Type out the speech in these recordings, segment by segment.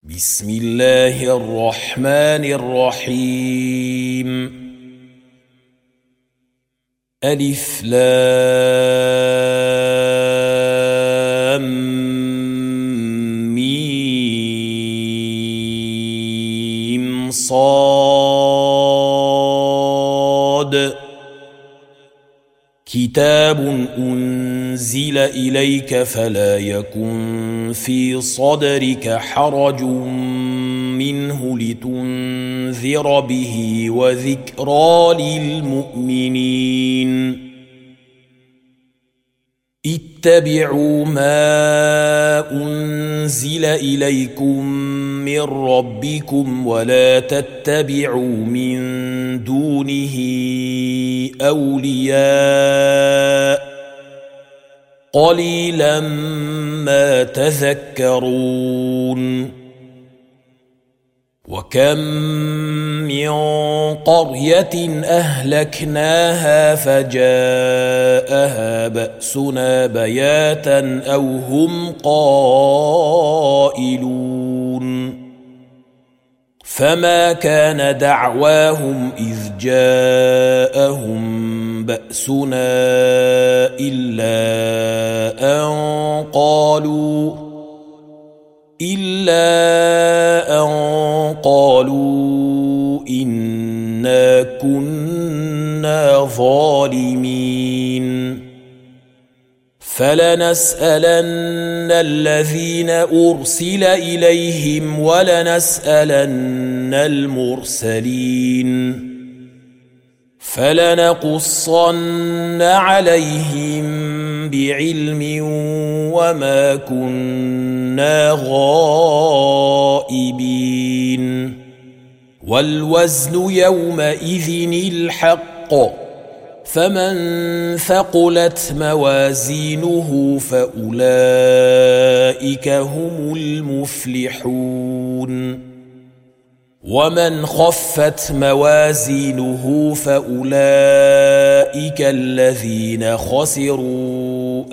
بسم الله الرحمن الرحيم ألف لام ميم صاد كتاب أنزل إليك فلا يكن في صدرك حرج منه لتنذر به وذكرى للمؤمنين اتبعوا ما أنزل إليكم من ربكم ولا تتبعوا من دونه أولياء قليلا ما تذكرون وكم من قرية أهلكناها فجاءها بأسنا بياتا أو هم قائلون فما كان دعواهم إذ جاءهم بأسنا إلا أن قالوا إنا كنا ظالمين فلنسألن الذين أرسل إليهم ولنسألن المرسلين فلنقصن عليهم بعلم وما كنا غائبين والوزن يومئذ الحق فمن ثقلت موازينه فأولئك هم المفلحون ومن خفت موازينه فأولئك الذين خسروا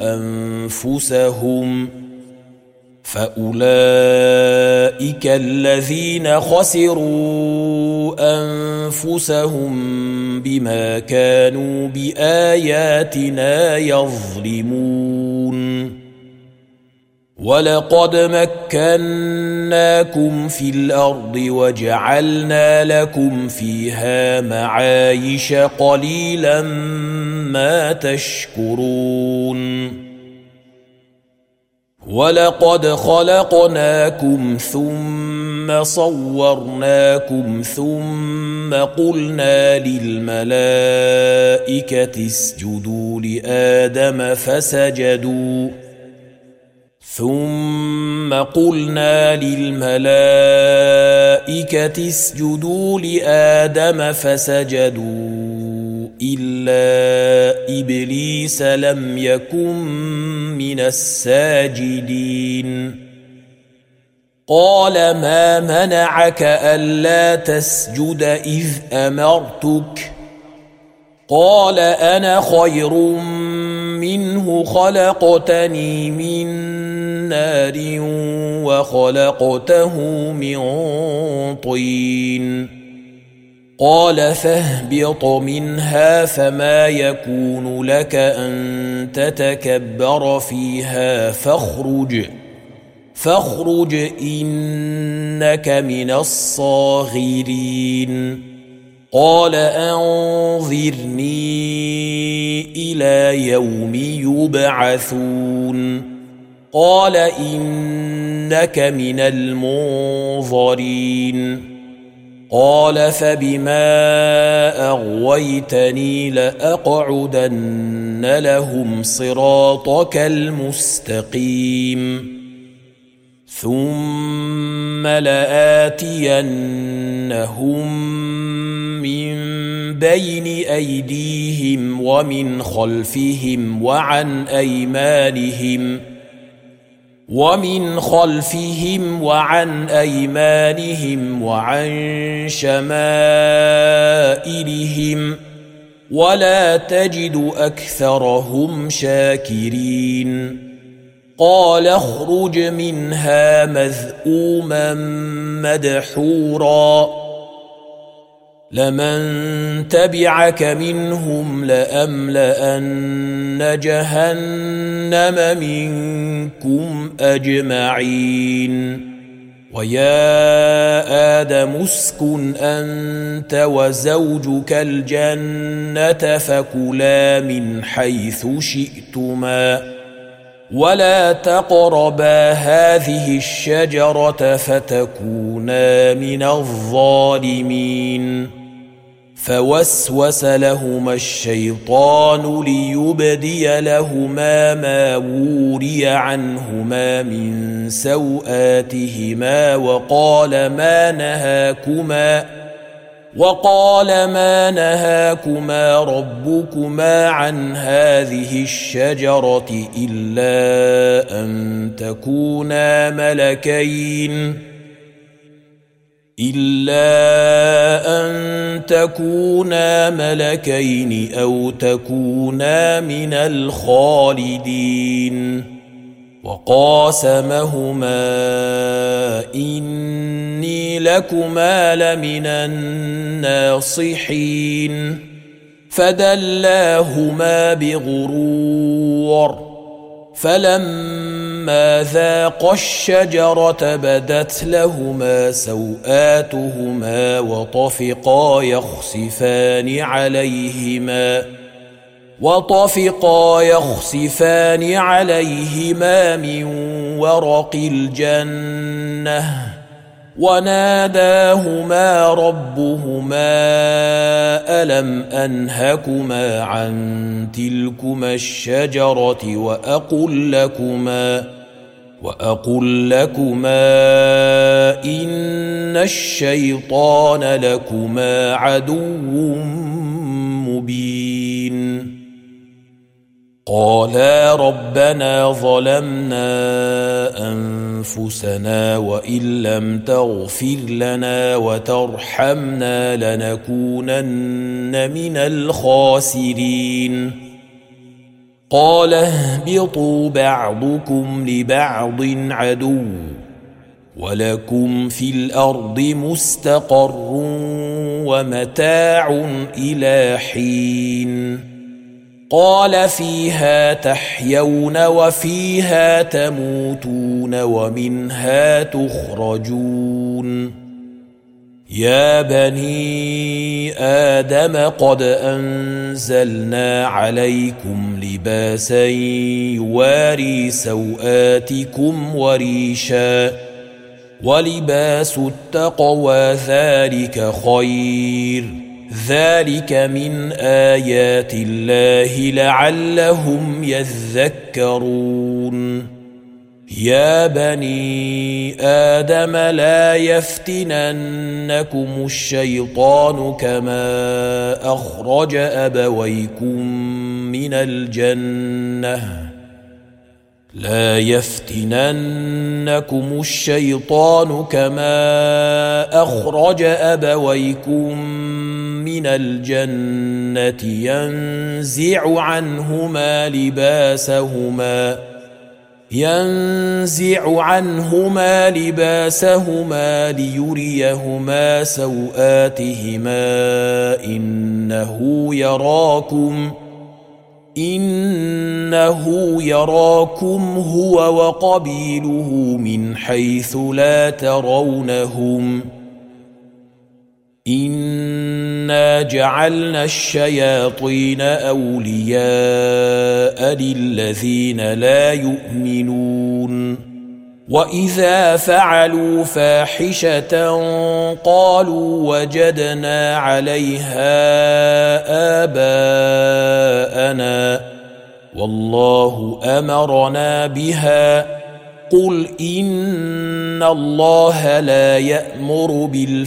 أنفسهم بما كانوا بآياتنا يظلمون ولقد مكناكم في الأرض وجعلنا لكم فيها معايش قليلا ما تشكرون ولقد خلقناكم ثم صورناكم ثم قلنا للملائكة اسجدوا لآدم فسجدوا إلا إبليس لم يكن من الساجدين قال ما منعك ألا تسجد إذ أمرتك قال أنا خير منه خلقتني من نار وخلقته من طين قال فاهبط منها فما يكون لك أن تتكبر فيها فاخرج إنك من الصاغرين قال أنظرني إلى يوم يبعثون قال إنك من المنظرين قال فبما أغويتني لأقعدن لهم صراطك المستقيم ثم لآتينهم من بين أيديهم ومن خلفهم وعن أيمانهم وعن شمائلهم ولا تجد أكثرهم شاكرين قال اخرج منها مذءوما مدحورا لمن تبعك منهم لأملأن جهنم منكم أجمعين ويا آدم اسكن أنت وزوجك الجنة فكلا من حيث شئتما ولا تقربا هذه الشجرة فتكونا من الظالمين فوسوس لهما الشيطان ليبدي لهما ما وري عنهما من سوآتهما وقال ما نهاكما ربكما عن هذه الشجرة إلا أن تكونا ملكين أو تكونا من الخالدين وقاسمهما إني لكما لمن الناصحين فدلاهما بغرور فلما ذاقا الشجرة بدت لهما سوآتهما وطفقا يخصفان عليهما من ورق الجنة وناداهما ربهما ألم أنهكما عن تلكما الشجرة وأقل لكما إن الشيطان لكما عدو مبين قالا ربنا ظلمنا أنفسنا وإن لم تغفر لنا وترحمنا لنكونن من الخاسرين قال اهبطوا بعضكم لبعض عدو ولكم في الأرض مستقر ومتاع إلى حين قال فيها تحيون وفيها تموتون ومنها تخرجون يا بني آدم قد أنزلنا عليكم لباسا يواري سوآتكم وريشا ولباس التقوى ذلك خير ذلك من آيات الله لعلهم يذكرون يا بني آدم لا يفتننكم الشيطان كما أخرج أبويكم من الجنة ينزع عنهما لباسهما ليريهما سوآتهما إنه يراكم هو وقبيله من حيث لا ترونهم إنا جعلنا الشياطين أولياء للذين لا يؤمنون وإذا فعلوا فاحشة قالوا وجدنا عليها آباءنا والله أمرنا بها قل إن الله لا يأمر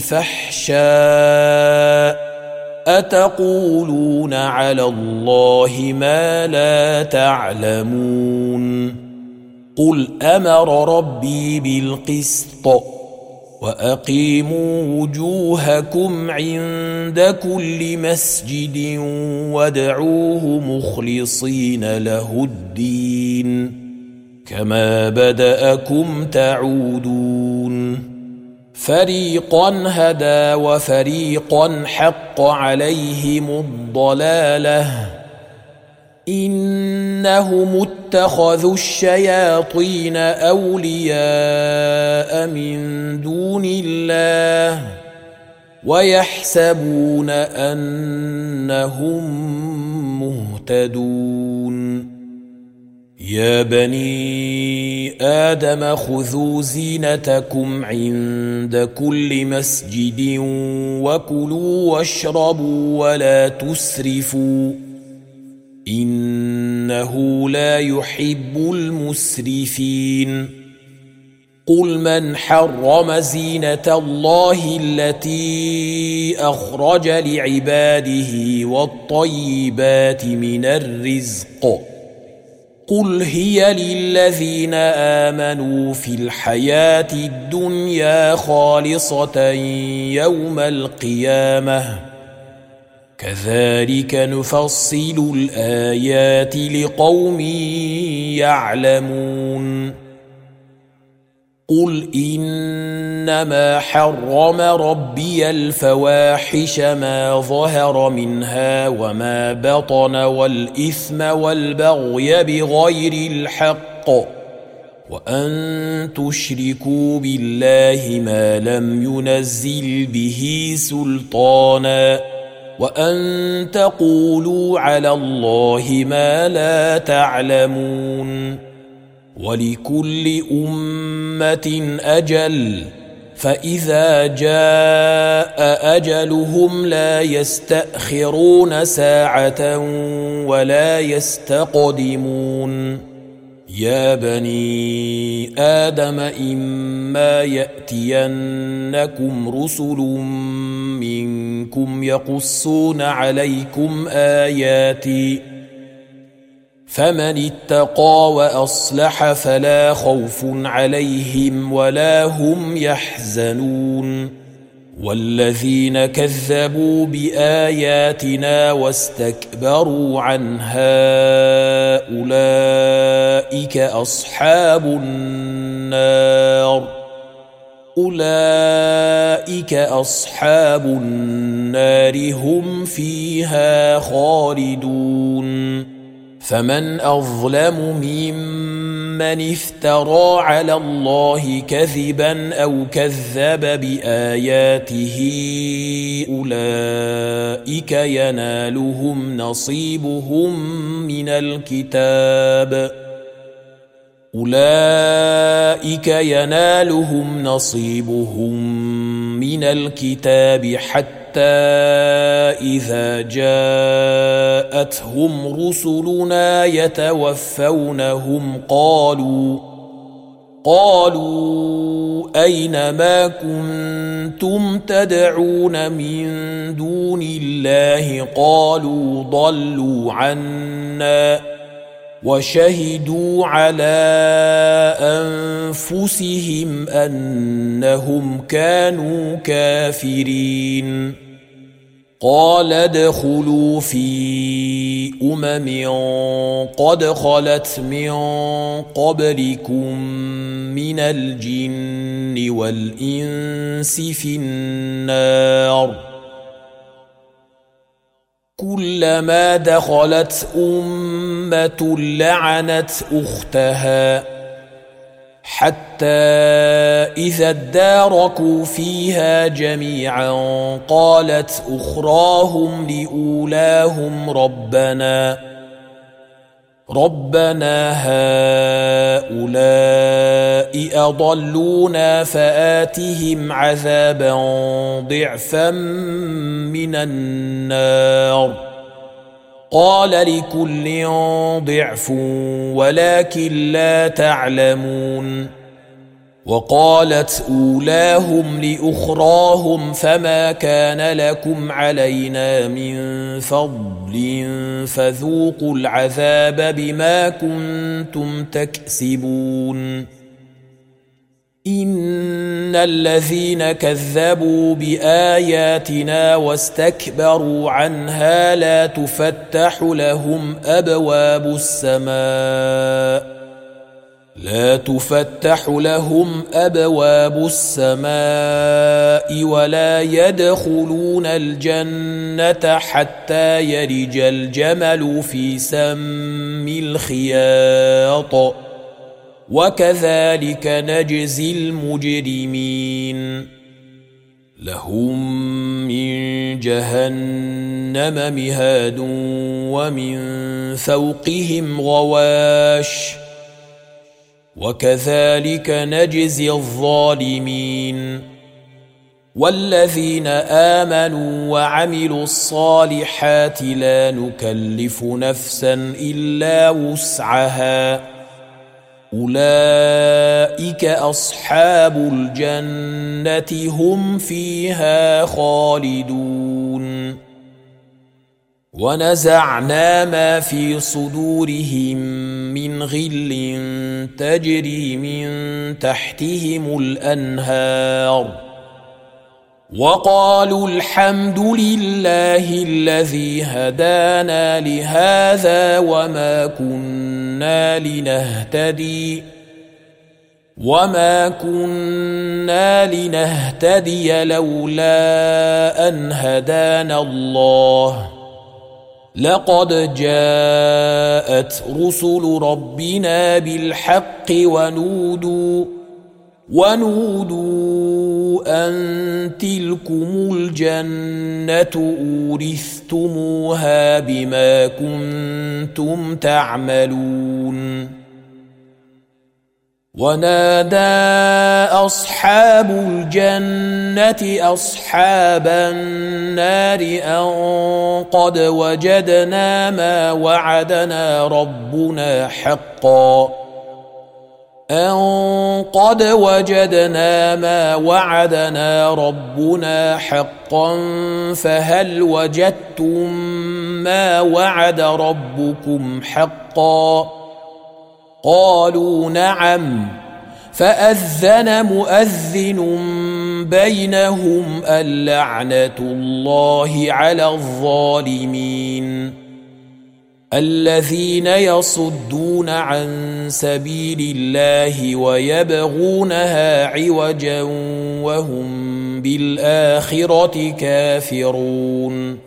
بالفحشاء أتقولون على الله ما لا تعلمون قل أمر ربي بالقسط وأقيموا وجوهكم عند كل مسجد وادعوه مخلصين له الدين كما بدأكم تعودون فريقا هدى وفريقا حق عليهم الضلالة إنهم اتخذوا الشياطين أولياء من دون الله ويحسبون أنهم مهتدون يا بني آدم خذوا زينتكم عند كل مسجد وكلوا واشربوا ولا تسرفوا إنه لا يحب المسرفين قل من حرم زينة الله التي أخرج لعباده والطيبات من الرزق قل هي للذين آمنوا في الحياة الدنيا خالصة يوم القيامة كذلك نفصل الآيات لقوم يعلمون قل إنما حرم ربي الفواحش ما ظهر منها وما بطن والإثم والبغي بغير الحق وأن تشركوا بالله ما لم ينزل به سلطانا وأن تقولوا على الله ما لا تعلمون ولكل أمة أجل فإذا جاء أجلهم لا يستأخرون ساعة ولا يستقدمون يا بني آدم إما يأتينكم رسل منكم يقصون عليكم آياتي فمن اتقى وأصلح فلا خوف عليهم ولا هم يحزنون والذين كذبوا بآياتنا واستكبروا عنها أولئك أصحاب النار هم فيها خالدون فمن أظلم ممن افترى على الله كذبا أو كذب بآياته أولئك ينالهم نصيبهم من الكتاب حتى إذا جاءتهم رسلنا يتوفونهم قالوا أين ما كنتم تدعون من دون الله قالوا ضلوا عنا وشهدوا على أنفسهم أنهم كانوا كافرين قال ادخلوا في قد خلت من قبلكم من الجن والإنس في النار كلما دخلت أمة لعنت أختها حتى إذا اداركوا فيها جميعا قالت أخراهم لأولاهم ربنا هؤلاء أضلونا فآتهم عذابا ضعفا من النار قال لكل ضعف ولكن لا تعلمون وقالت أولاهم لأخراهم فما كان لكم علينا من فضل فذوقوا العذاب بما كنتم تكسبون إن الذين كذبوا بآياتنا واستكبروا عنها لا تفتح لهم لا تفتح لهم أبواب السماء ولا يدخلون الجنة حتى يلج الجمل في سم الخياط وكذلك نجزي المجرمين لهم من جهنم مهاد ومن فوقهم غواش وكذلك نجزي الظالمين والذين آمنوا وعملوا الصالحات لا نكلف نفسا إلا وسعها أولئك أصحاب الجنة هم فيها خالدون ونزعنا ما في صدورهم من غل تجري من تحتهم الأنهار وقالوا الحمد لله الذي هدانا لهذا وما كنا لنهتدي لولا أن هدانا الله لقد جاءت رسل ربنا بالحق ونودوا أن تلكم الجنة أورثتموها بما كنتم تعملون ونادى أصحاب الجنة أصحاب النار أن قد وجدنا ما وعدنا ربنا حقا فهل وجدتم ما وعد ربكم حقا قالوا نعم فأذن مؤذن بينهم اللعنة الله على الظالمين الذين يصدون عن سبيل الله ويبغونها عوجا وهم بالآخرة كافرون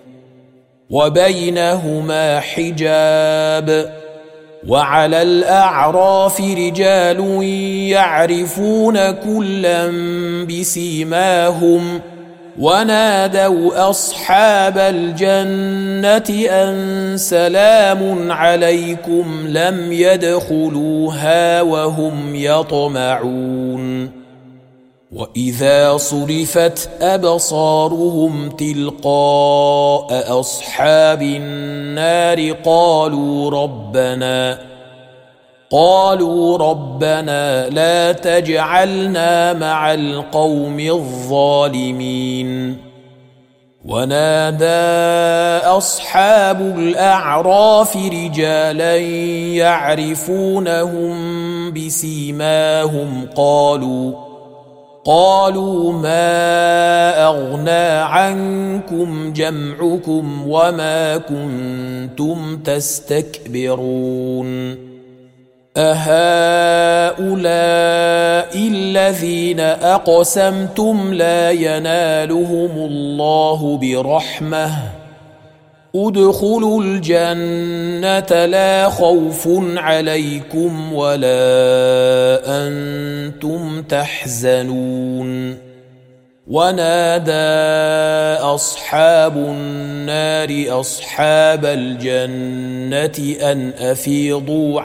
وبينهما حجاب وعلى الأعراف رجال يعرفون كلا بسيماهم ونادوا أصحاب الجنة أن سلام عليكم لم يدخلوها وهم يطمعون وإذا صرفت أبصارهم تلقاء أصحاب النار قالوا ربنا لا تجعلنا مع القوم الظالمين ونادى أصحاب الأعراف رجالا يعرفونهم بسيماهم قالوا ما أغنى عنكم جمعكم وما كنتم تستكبرون أهؤلاء الذين أقسمتم لا ينالهم الله برحمة ادخلوا الجنة لا خوف عليكم ولا أنتم تحزنون ونادى أصحاب النار أصحاب الجنة أن أفيضوا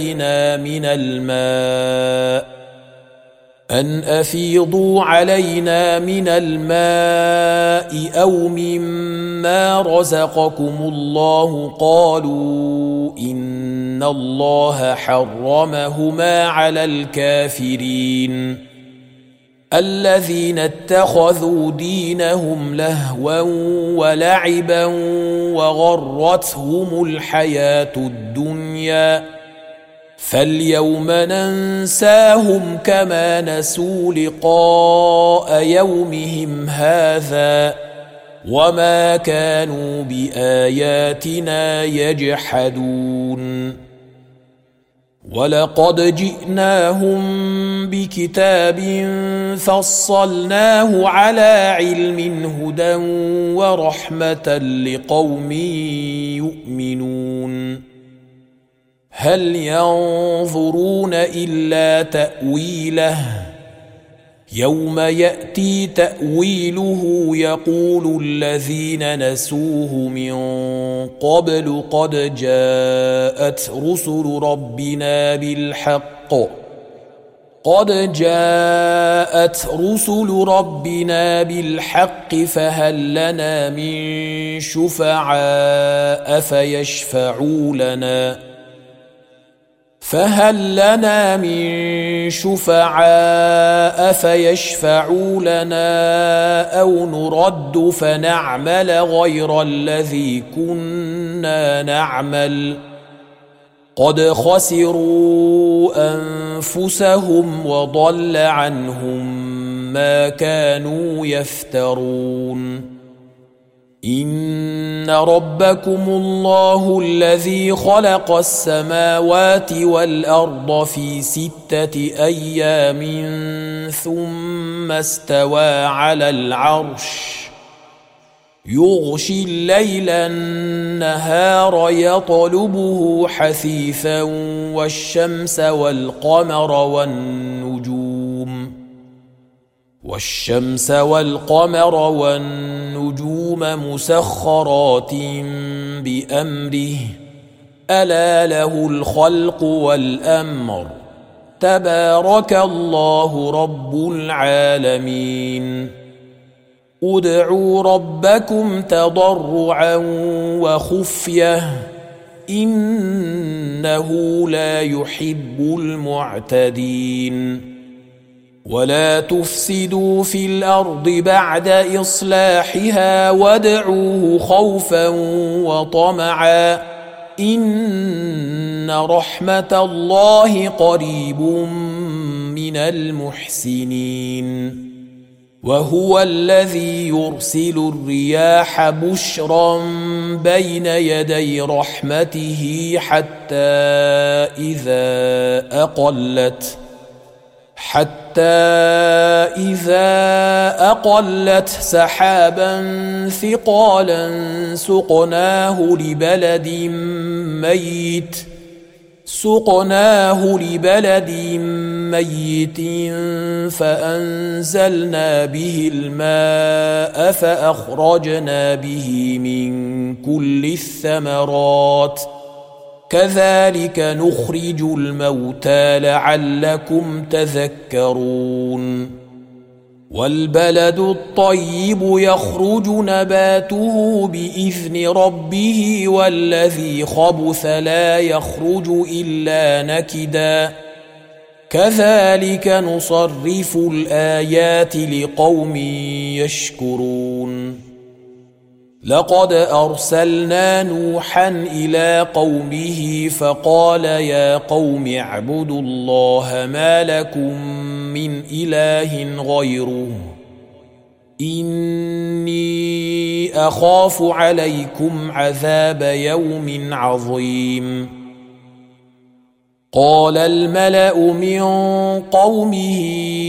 علينا من الماء أو مما رزقكم الله قالوا إن الله حرمهما على الكافرين الذين اتخذوا دينهم لهوا ولعبا وغرتهم الحياة الدنيا فاليوم ننساهم كما نسوا لقاء يومهم هذا وما كانوا بآياتنا يجحدون ولقد جئناهم بكتاب فصلناه على علم هدى ورحمة لقوم يؤمنون هل ينظرون إلا تأويله يوم يأتي تأويله يقول الذين نسوه من قبل قد جاءت رسل ربنا بالحق فهل لنا من شفعاء فيشفعوا لنا أو نرد فنعمل غير الذي كنا نعمل قد خسروا أنفسهم وضل عنهم ما كانوا يفترون إن ربكم الله الذي خلق السماوات والأرض في 6 أيام ثم استوى على العرش يغشي الليل النهار يطلبه حثيثا والشمس والقمر والنجوم مسخرات بأمره ألا له الخلق والأمر تبارك الله رب العالمين ادعوا ربكم تضرعا وخفية إنه لا يحب المعتدين ولا تفسدوا في الأرض بعد إصلاحها وادعوه خوفا وطمعا إن رحمة الله قريب من المحسنين وهو الذي يرسل الرياح بشرا بين يدي رحمته حتى إذا أقلت سحابا ثقالا سقناه لبلد ميت فأنزلنا به الماء فأخرجنا به من كل الثمرات كذلك نخرج الموتى لعلكم تذكرون والبلد الطيب يخرج نباته بإذن ربه والذي خبث لا يخرج إلا نكدا كذلك نصرف الآيات لقوم يشكرون لقد أرسلنا نوحا إلى قومه فقال يا قوم اعبدوا الله ما لكم من إله غيره إني أخاف عليكم عذاب يوم عظيم قال الملأ من قومه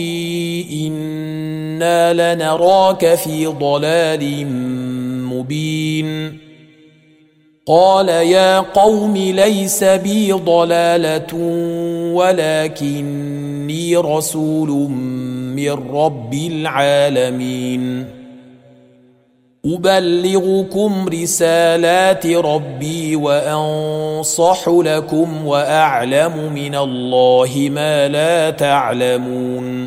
إنا لنراك في ضلال مبين قال يا قوم ليس بي ضلالة ولكني رسول من رب العالمين أبلغكم رسالات ربي وأنصح لكم وأعلم من الله ما لا تعلمون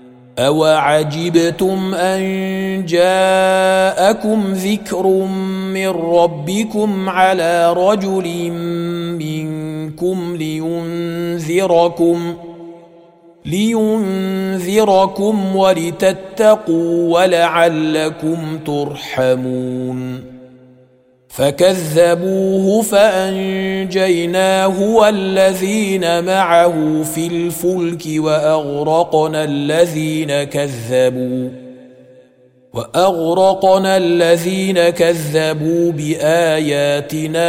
أوعجبتم أن جاءكم ذكر من ربكم على رجل منكم لينذركم ولتتقوا ولعلكم ترحمون فكذبوه فأنجيناه والذين معه في الفلك وأغرقنا الذين كذبوا وأغرقنا الذين كذبوا بآياتنا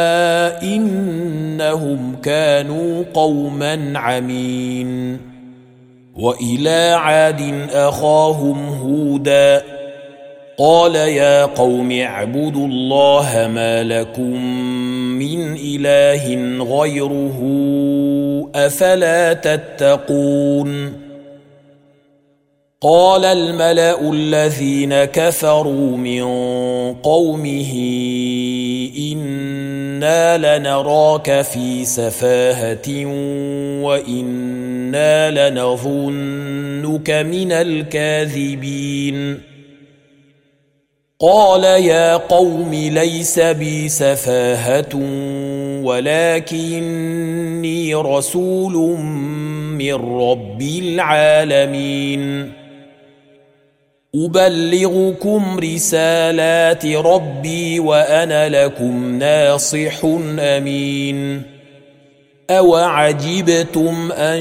إنهم كانوا قوما عمين. وإلى عاد أخاهم هودا قال يا قوم اعبدوا الله ما لكم من إله غيره أفلا تتقون. قال الملأ الذين كفروا من قومه إنا لنراك في سفاهة وإنا لنظنك من الكاذبين. قال يا قوم ليس بي سفاهة ولكني رسول من رب العالمين أبلغكم رسالات ربي وأنا لكم ناصح أمين. أوعجبتم أن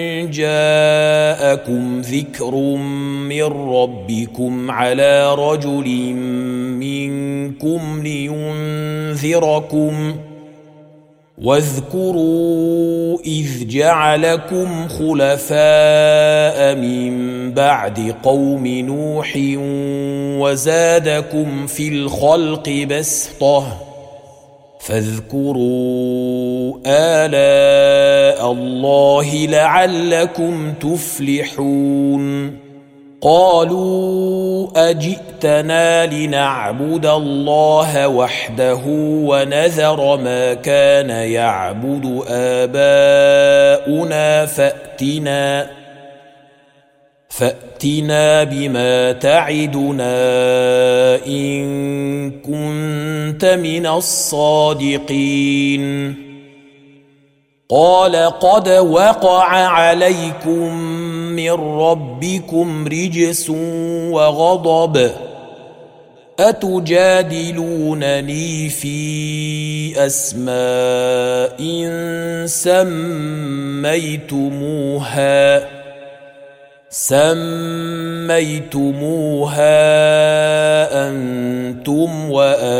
جاءكم ذكر من ربكم على رجل منكم لينذركم واذكروا إذ جعلكم خلفاء من بعد قوم نوح وزادكم في الخلق بسطة فاذكروا آلاء الله لعلكم تفلحون. قالوا أجئتنا لنعبد الله وحده ونذر ما كان يعبد آباؤنا فأتنا بما تعدنا إن كنت من الصادقين. قال قد وقع عليكم من ربكم رجس وغضب أتجادلونني في أسماء سميتموها أنتم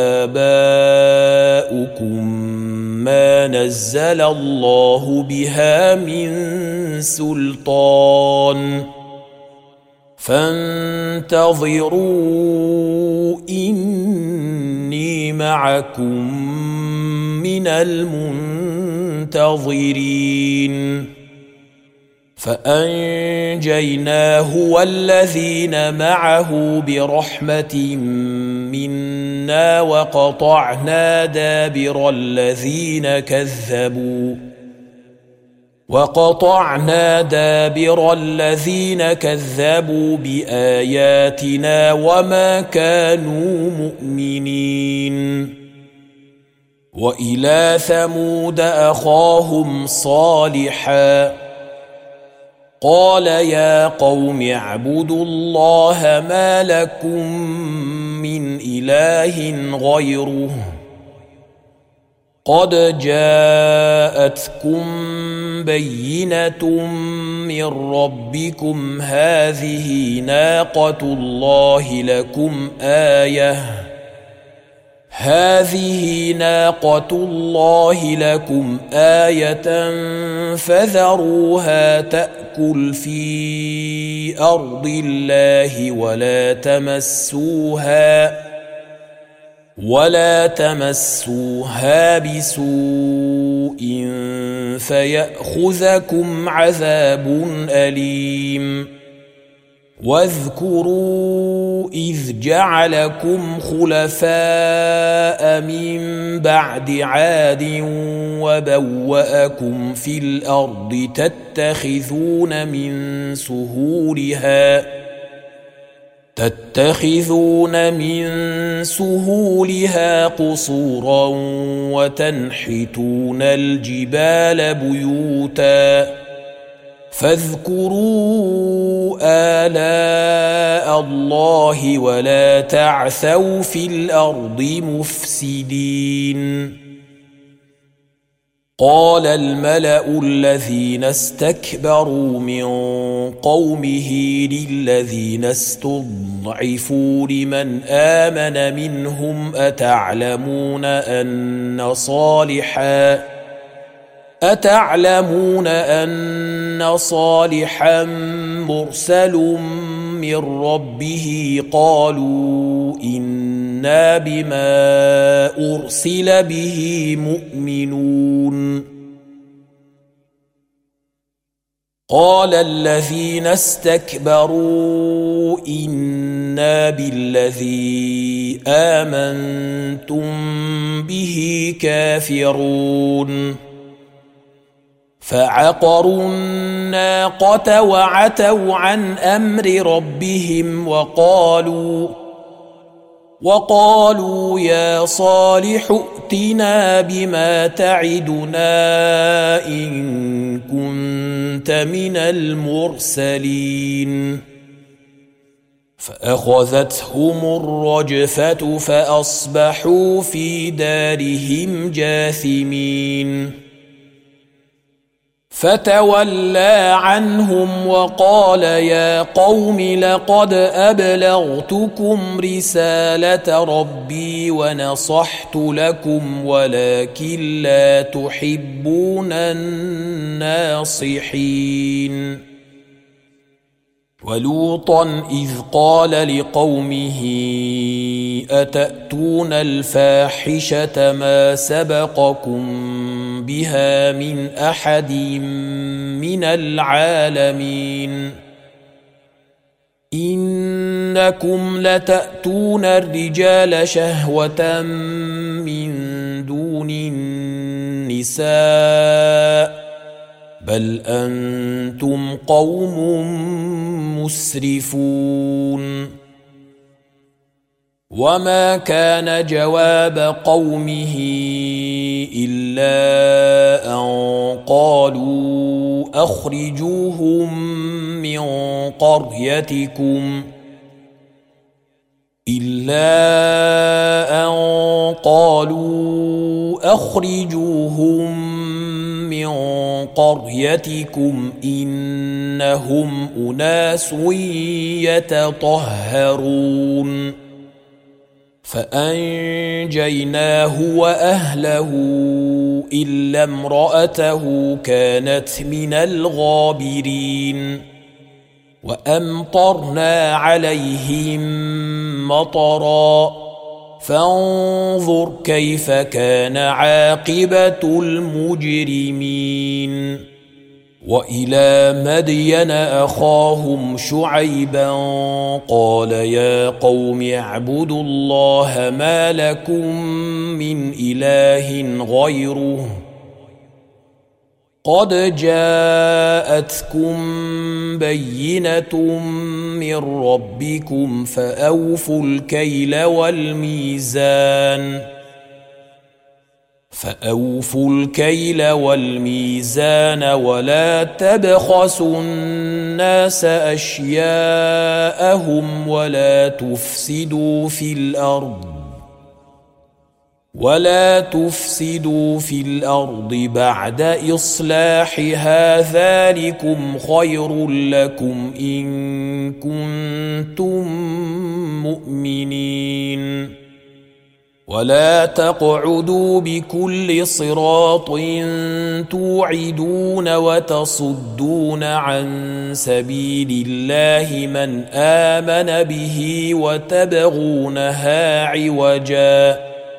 وآباؤكم ما نزل الله بها من سلطان فانتظروا إني معكم من المنتظرين. فأنجيناه والذين معه برحمة منا وقطعنا دابر الذين كذبوا بآياتنا وما كانوا مؤمنين. وإلى ثمود أخاهم صالحا قال يا قوم اعبدوا الله ما لكم من إله غيره قد جاءتكم بينة من ربكم هذه ناقة الله لكم آية فذروها تأكل في أرض الله ولا تمسوها بسوء فيأخذكم عذاب أليم. واذكروا إذ جعلكم خلفاء من بعد عاد وبوأكم في الأرض تتخذون من سهولها قصورا وتنحتون الجبال بيوتا فاذكروا آلاء الله ولا تعثوا في الأرض مفسدين. قال الملأ الذين استكبروا من قومه للذين استضعفوا لمن آمن منهم أتعلمون أن صالحا مرسل من ربه قالوا إنا بما أرسل به مؤمنون قال الذين استكبروا إنا بالذي آمنتم به كافرون فعقروا الناقة وعتوا عن أمر ربهم وقالوا يا صالح ائتنا بما تعدنا إن كنت من المرسلين فأخذتهم الرجفة فأصبحوا في دارهم جاثمين فتولى عنهم وقال يا قوم لقد أبلغتكم رسالة ربي ونصحت لكم ولكن لا تحبون الناصحين ولوطا إذ قال لقومه أتأتون الفاحشة ما سبقكم بها من أحد من العالمين إنكم لتأتون الرجال شهوة من دون النساء بل أنتم قوم مسرفون وما كان جواب قومه إلا أن قالوا أخرجوهم من قريتكم إنهم أناس يتطهرون فأنجيناه وأهله إلا امرأته كانت من الغابرين وأمطرنا عليهم مطرا فانظر كيف كان عاقبة المجرمين وإلى مدين أخاهم شعيبا قال يا قوم اعبدوا الله ما لكم من إله غيره قد جاءتكم بينة من ربكم فأوفوا الكيل والميزان ولا تبخسوا الناس أشياءهم ولا تفسدوا في الأرض بعد إصلاحها ذلكم خير لكم إن كنتم مؤمنين ولا تقعدوا بكل صراط توعدون وتصدون عن سبيل الله من آمن به وتبغونها عوجا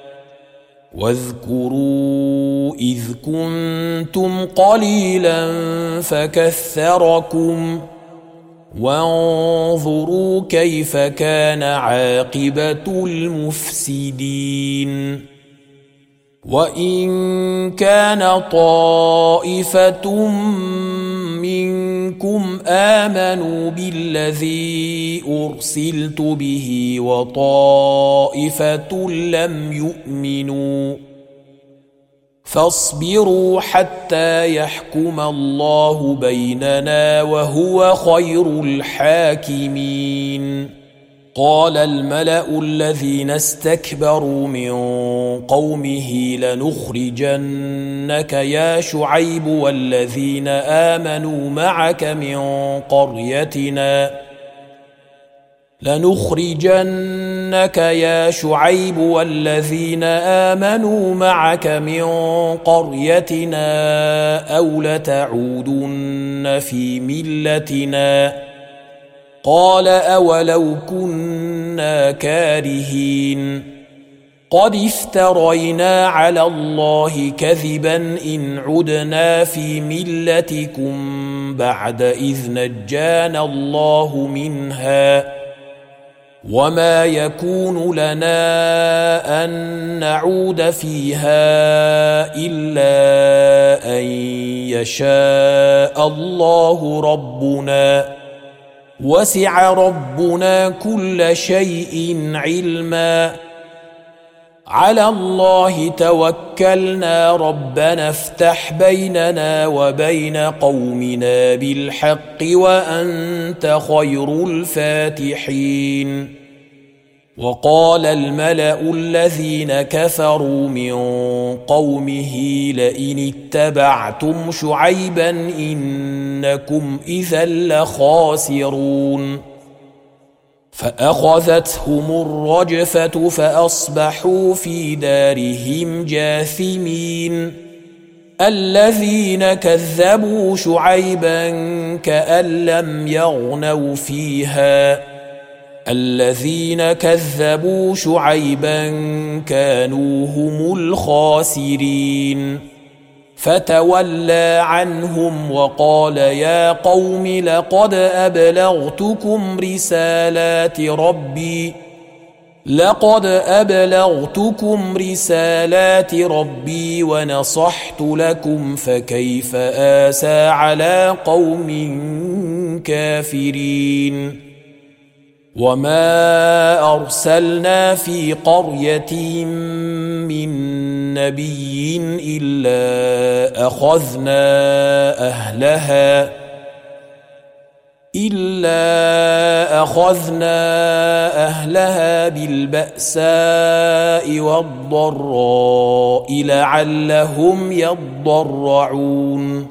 واذكروا إذ كنتم قليلا فكثركم وانظروا كيف كان عاقبة المفسدين وإن كان طائفة منكم آمنوا بالذي أرسلت به وطائفة لم يؤمنوا فاصبروا حتى يحكم الله بيننا وهو خير الحاكمين قال الملأ الذين استكبروا من قومه لنخرجنك يا شعيب والذين آمنوا معك من قريتنا أو لتعودن في ملتنا قال أولو كنا كارهين قد افترينا على الله كذبا إن عدنا في ملتكم بعد إذ نجانا الله منها وما يكون لنا أن نعود فيها إلا أن يشاء الله ربنا وسع ربنا كل شيء علما على الله توكلنا ربنا افتح بيننا وبين قومنا بالحق وأنت خير الفاتحين وقال الملأ الذين كفروا من قومه لئن اتبعتم شعيبا إنكم إذا لخاسرون فأخذتهم الرجفة فأصبحوا في دارهم جاثمين الذين كذبوا شعيبا كأن لم يغنوا فيها الذين كذبوا شعيبا كانوا هم الخاسرين فتولى عنهم وقال يا قوم لقد أبلغتكم رسالات ربي ونصحت لكم فكيف آسى على قوم كافرين وما أرسلنا في قرية من نبي إلا أخذنا أهلها بالبأساء والضراء لعلهم يضرعون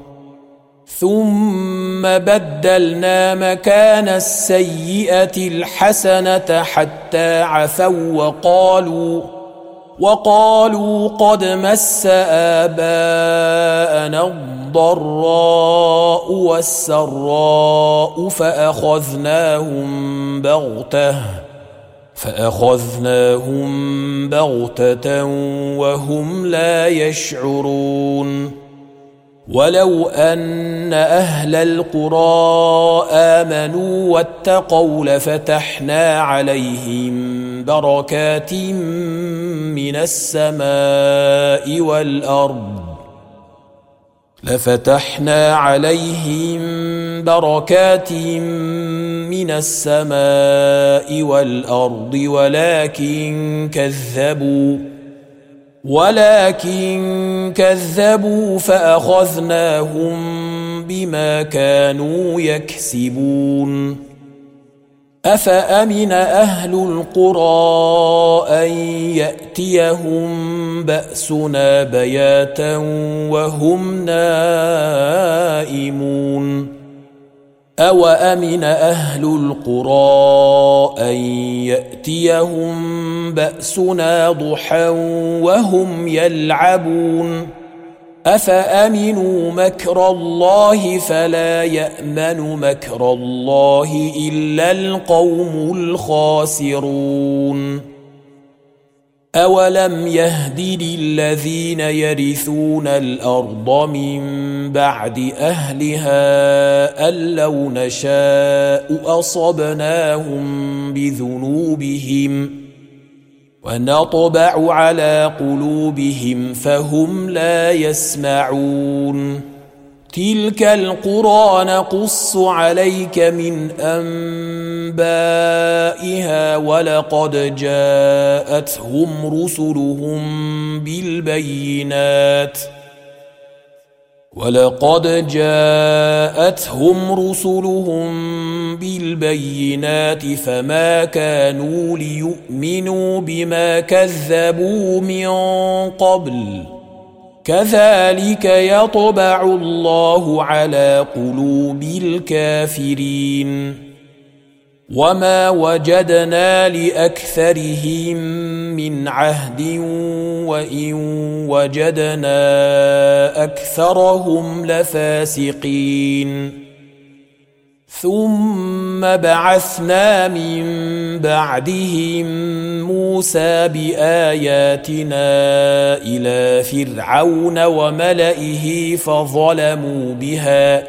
ثم بدلنا مكان السيئة الحسنة حتى عفوا وقالوا قد مس آباءنا الضراء والسراء فأخذناهم بغتة وهم لا يشعرون ولو أن أهل القرى آمنوا واتقوا لفتحنا عليهم بركات من السماء والأرض ولكن كذبوا فأخذناهم بما كانوا يكسبون أفأمن أهل القرى أن يأتيهم بأسنا بياتا وهم نائمون أوأمن أهل القرى أن يأتيهم بأسنا ضحى وهم يلعبون أفأمنوا مكر الله فلا يأمن مكر الله إلا القوم الخاسرون أولم يهد للذين يرثون الأرض من بعد أهلها أن لو نشاء أصبناهم بذنوبهم ونطبع على قلوبهم فهم لا يسمعون تلك القرى نقص عليك من أنبائها ولقد جاءتهم رسلهم بالبينات ولقد جاءتهم رسلهم بالبينات فما كانوا ليؤمنوا بما كذبوا من قبل كذلك يطبع الله على قلوب الكافرين وما وجدنا لأكثرهم من عهد وإن وجدنا أكثرهم لفاسقين ثم بعثنا من بعدهم موسى بآياتنا إلى فرعون وملئه فظلموا بها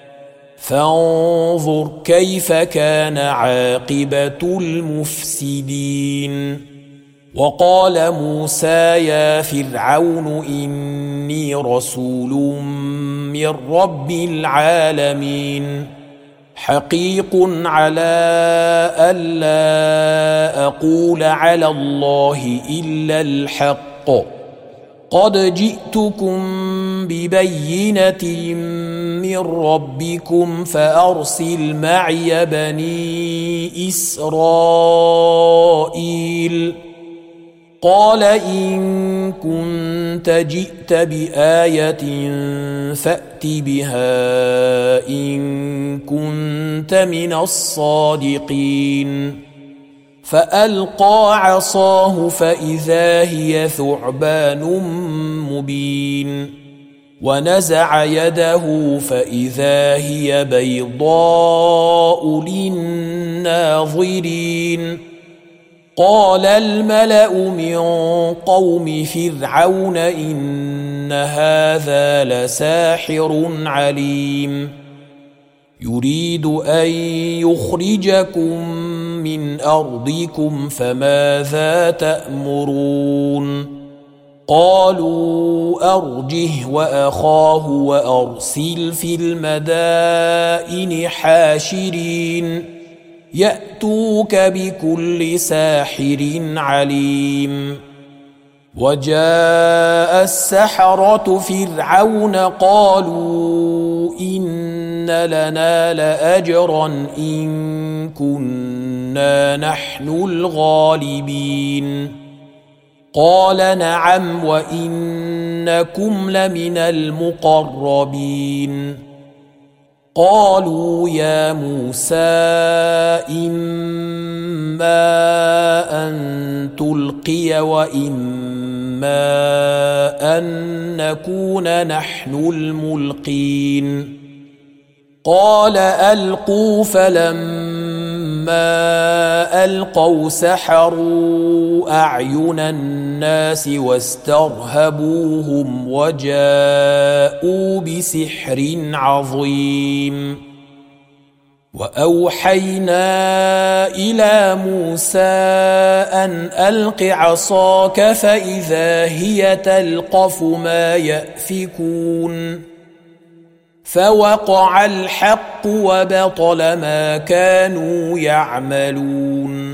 فانظر كيف كان عاقبة المفسدين وقال موسى يا فرعون إني رسول من رب العالمين حقيق على ألا أقول على الله إلا الحق قد جئتكم ببينة من ربكم فأرسل معي بني إسرائيل قال إن كنت جئت بآية فأت بها إن كنت من الصادقين فألقى عصاه فإذا هي ثعبان مبين ونزع يده فإذا هي بيضاء للناظرين قال الملأ من قوم فرعون إن هذا لساحر عليم يريد أن يخرجكم من أرضكم فماذا تأمرون قالوا أرجه وأخاه وأرسل في المدائن حاشرين يأتوك بكل ساحر عليم وجاء السحرة فرعون قالوا إن لنا لأجرا إن كنا نحن الغالبين قال نعم وإنكم لمن المقربين قالوا يا موسى إما أن تلقي وإما أن نكون نحن الملقين قال ألقوا فلما ألقوا سحروا أعين الناس واسترهبوهم وجاءوا بسحر عظيم وأوحينا إلى موسى أن ألق عصاك فإذا هي تلقف ما يأفكون فوقع الحق وبطل ما كانوا يعملون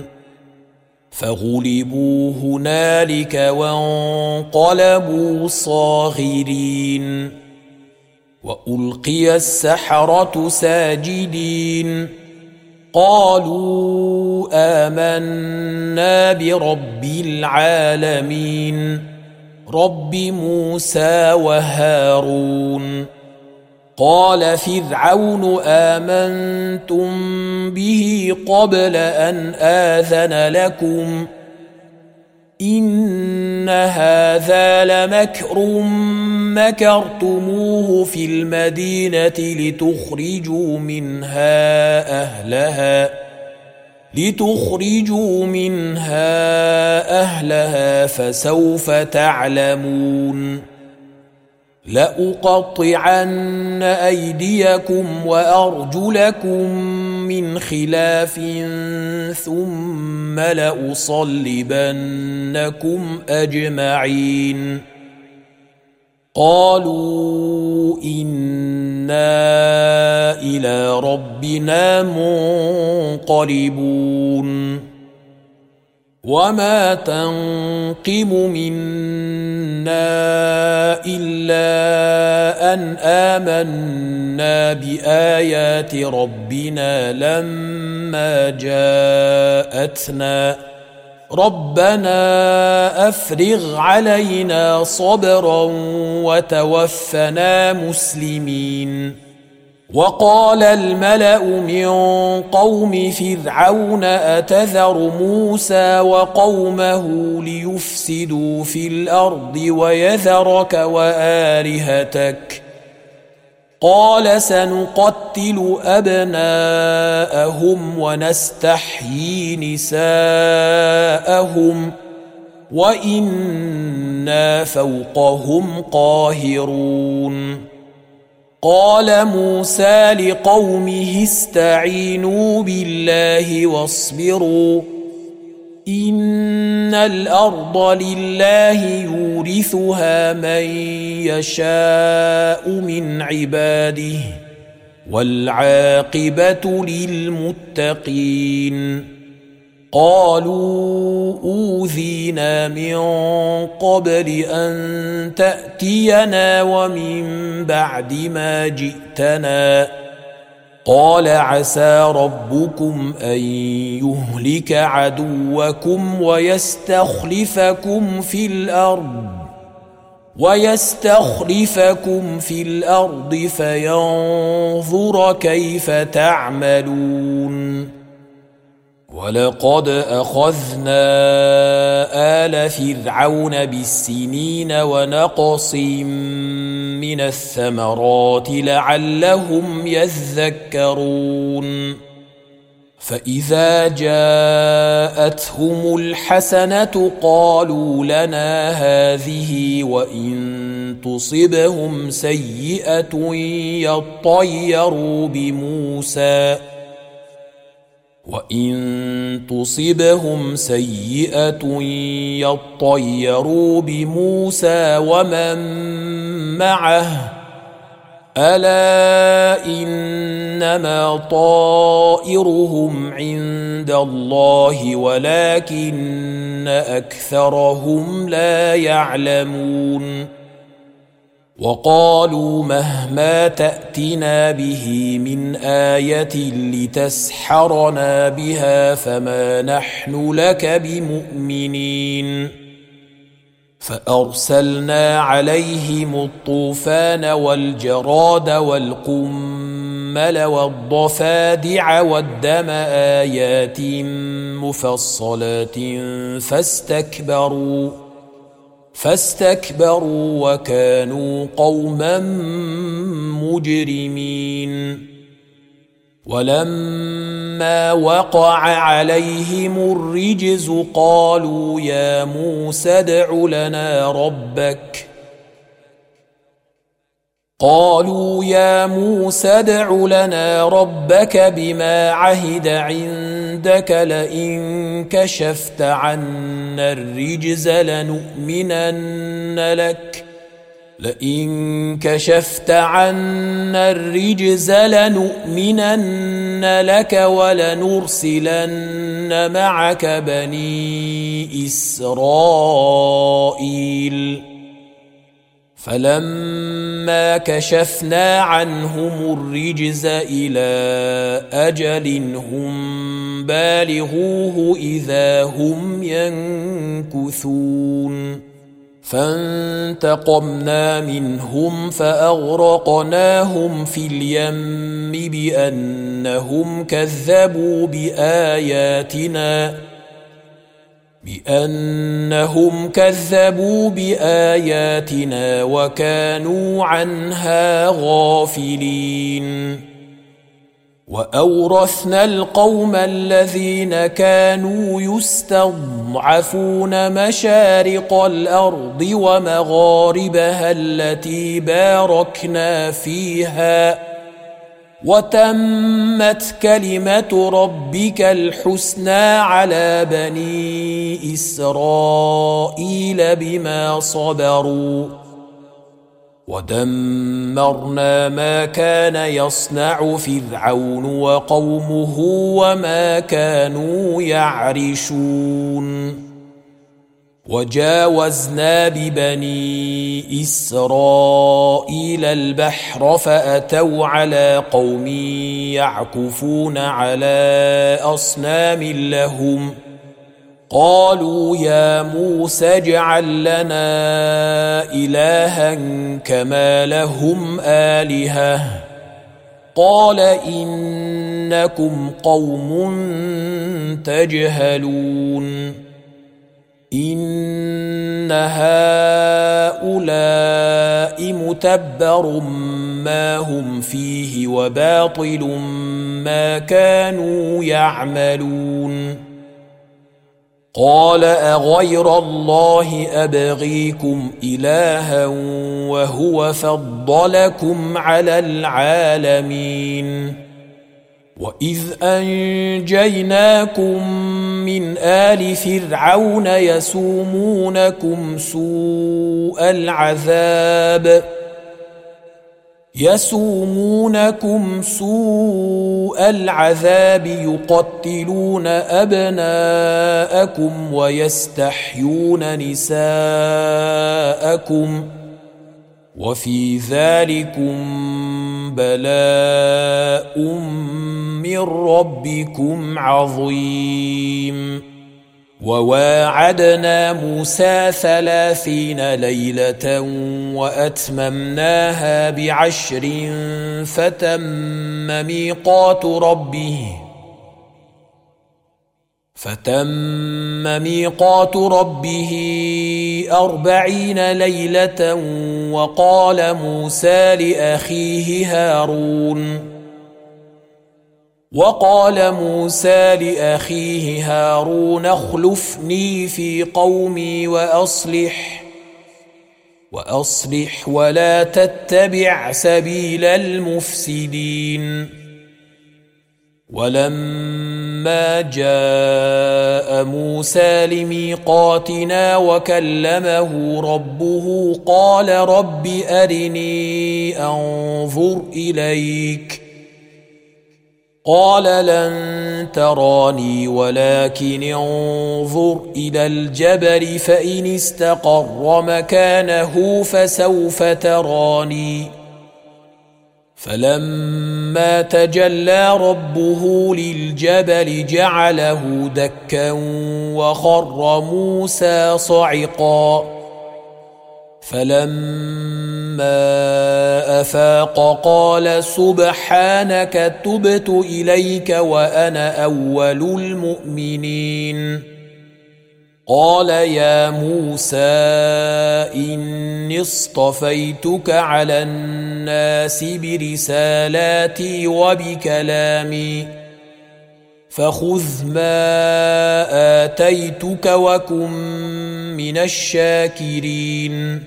فغلبوا هنالك وانقلبوا صاغرين وألقي السحرة ساجدين قالوا آمنا برب العالمين رب موسى وهارون قال فرعون آمنتم به قبل أن آذن لكم إن هذا لمكر مكرتموه في المدينة لتخرجوا منها أهلها فسوف تعلمون لأقطعن أيديكم وأرجلكم من خلاف ثم لأصلبنكم أجمعين قالوا إنا إلى ربنا منقلبون وما تنقم منا إلا أن آمنا بآيات ربنا لما جاءتنا ربنا أفرغ علينا صبرا وتوفنا مسلمين. وقال الملأ من قوم فرعون أتذر موسى وقومه ليفسدوا في الأرض ويذرك وآلهتك قال سنقتل أبناءهم ونستحيي نساءهم وإنا فوقهم قاهرون. قال موسى لقومه استعينوا بالله واصبروا إن الأرض لله يورثها من يشاء من عباده والعاقبة للمتقين. قالوا أوذينا من قبل أن تأتينا ومن بعد ما جئتنا قال عسى ربكم أن يهلك عدوكم ويستخلفكم في الأرض فينظر كيف تعملون. ولقد أخذنا آل فرعون بالسنين ونقص من الثمرات لعلهم يذكرون. فإذا جاءتهم الحسنة قالوا لنا هذه وإن تصبهم سيئة يطيروا بموسى ومن معه ألا إنما طائرهم عند الله ولكن أكثرهم لا يعلمون. وقالوا مهما تأتنا به من آية لتسحرنا بها فما نحن لك بمؤمنين. فأرسلنا عليهم الطوفان والجراد والقمل والضفادع والدم آيات مفصلات فاستكبروا وكانوا قوما مجرمين. ولما وقع عليهم الرجز قالوا يا موسى ادع لنا ربك بما عهد عندك لئن كشفت عنا الرجز لنؤمنن لك ولنرسلن معك بني إسرائيل. فلما كشفنا عنهم الرجز إلى أجل هم بالغوه إذا هم ينكثون. فانتقمنا منهم فأغرقناهم في اليم بأنهم كذبوا بآياتنا وكانوا عنها غافلين. وأورثنا القوم الذين كانوا يستضعفون مشارق الأرض ومغاربها التي باركنا فيها وتمت كلمة ربك الحسنى على بني إسرائيل بما صبروا ودمرنا ما كان يصنع فرعون وقومه وما كانوا يعرشون وجاوزنا ببني إسرائيل البحر فأتوا على قوم يعكفون على أصنام لهم قالوا يا موسى اجعل لنا إلها كما لهم آلهة قال إنكم قوم تجهلون إن هؤلاء متبر ما هم فيه وباطل ما كانوا يعملون قال أغير الله أبغيكم إلها وهو فضلكم على العالمين وإذ أنجيناكم من آل فرعون يسومونكم سوء العذاب يقتلون أبناءكم ويستحيون نساءكم وفي ذلكم بلاء من ربكم عظيم وواعدنا موسى 30 ليلة وأتممناها ب10 فتم ميقات ربه 40 ليلة وقال موسى لأخيه هارون اخلفني في قومي وأصلح ولا تتبع سبيل المفسدين ولما جاء موسى لميقاتنا وكلمه ربه قال رب أرني أنظر إليك قال لن تراني ولكن انظر إلى الجبل فإن استقر مكانه فسوف تراني فلما تجلى ربه للجبل جعله دكا وخر موسى صعقا فلما أفاق قال سبحانك تبت إليك وأنا أول المؤمنين قال يا موسى إني اصطفيتك على الناس برسالاتي وبكلامي فخذ ما آتيتك وكن من الشاكرين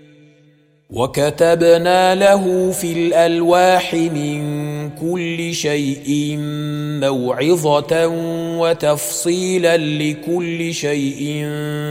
وكتبنا له في الألواح من كل شيء موعظة وتفصيلا لكل شيء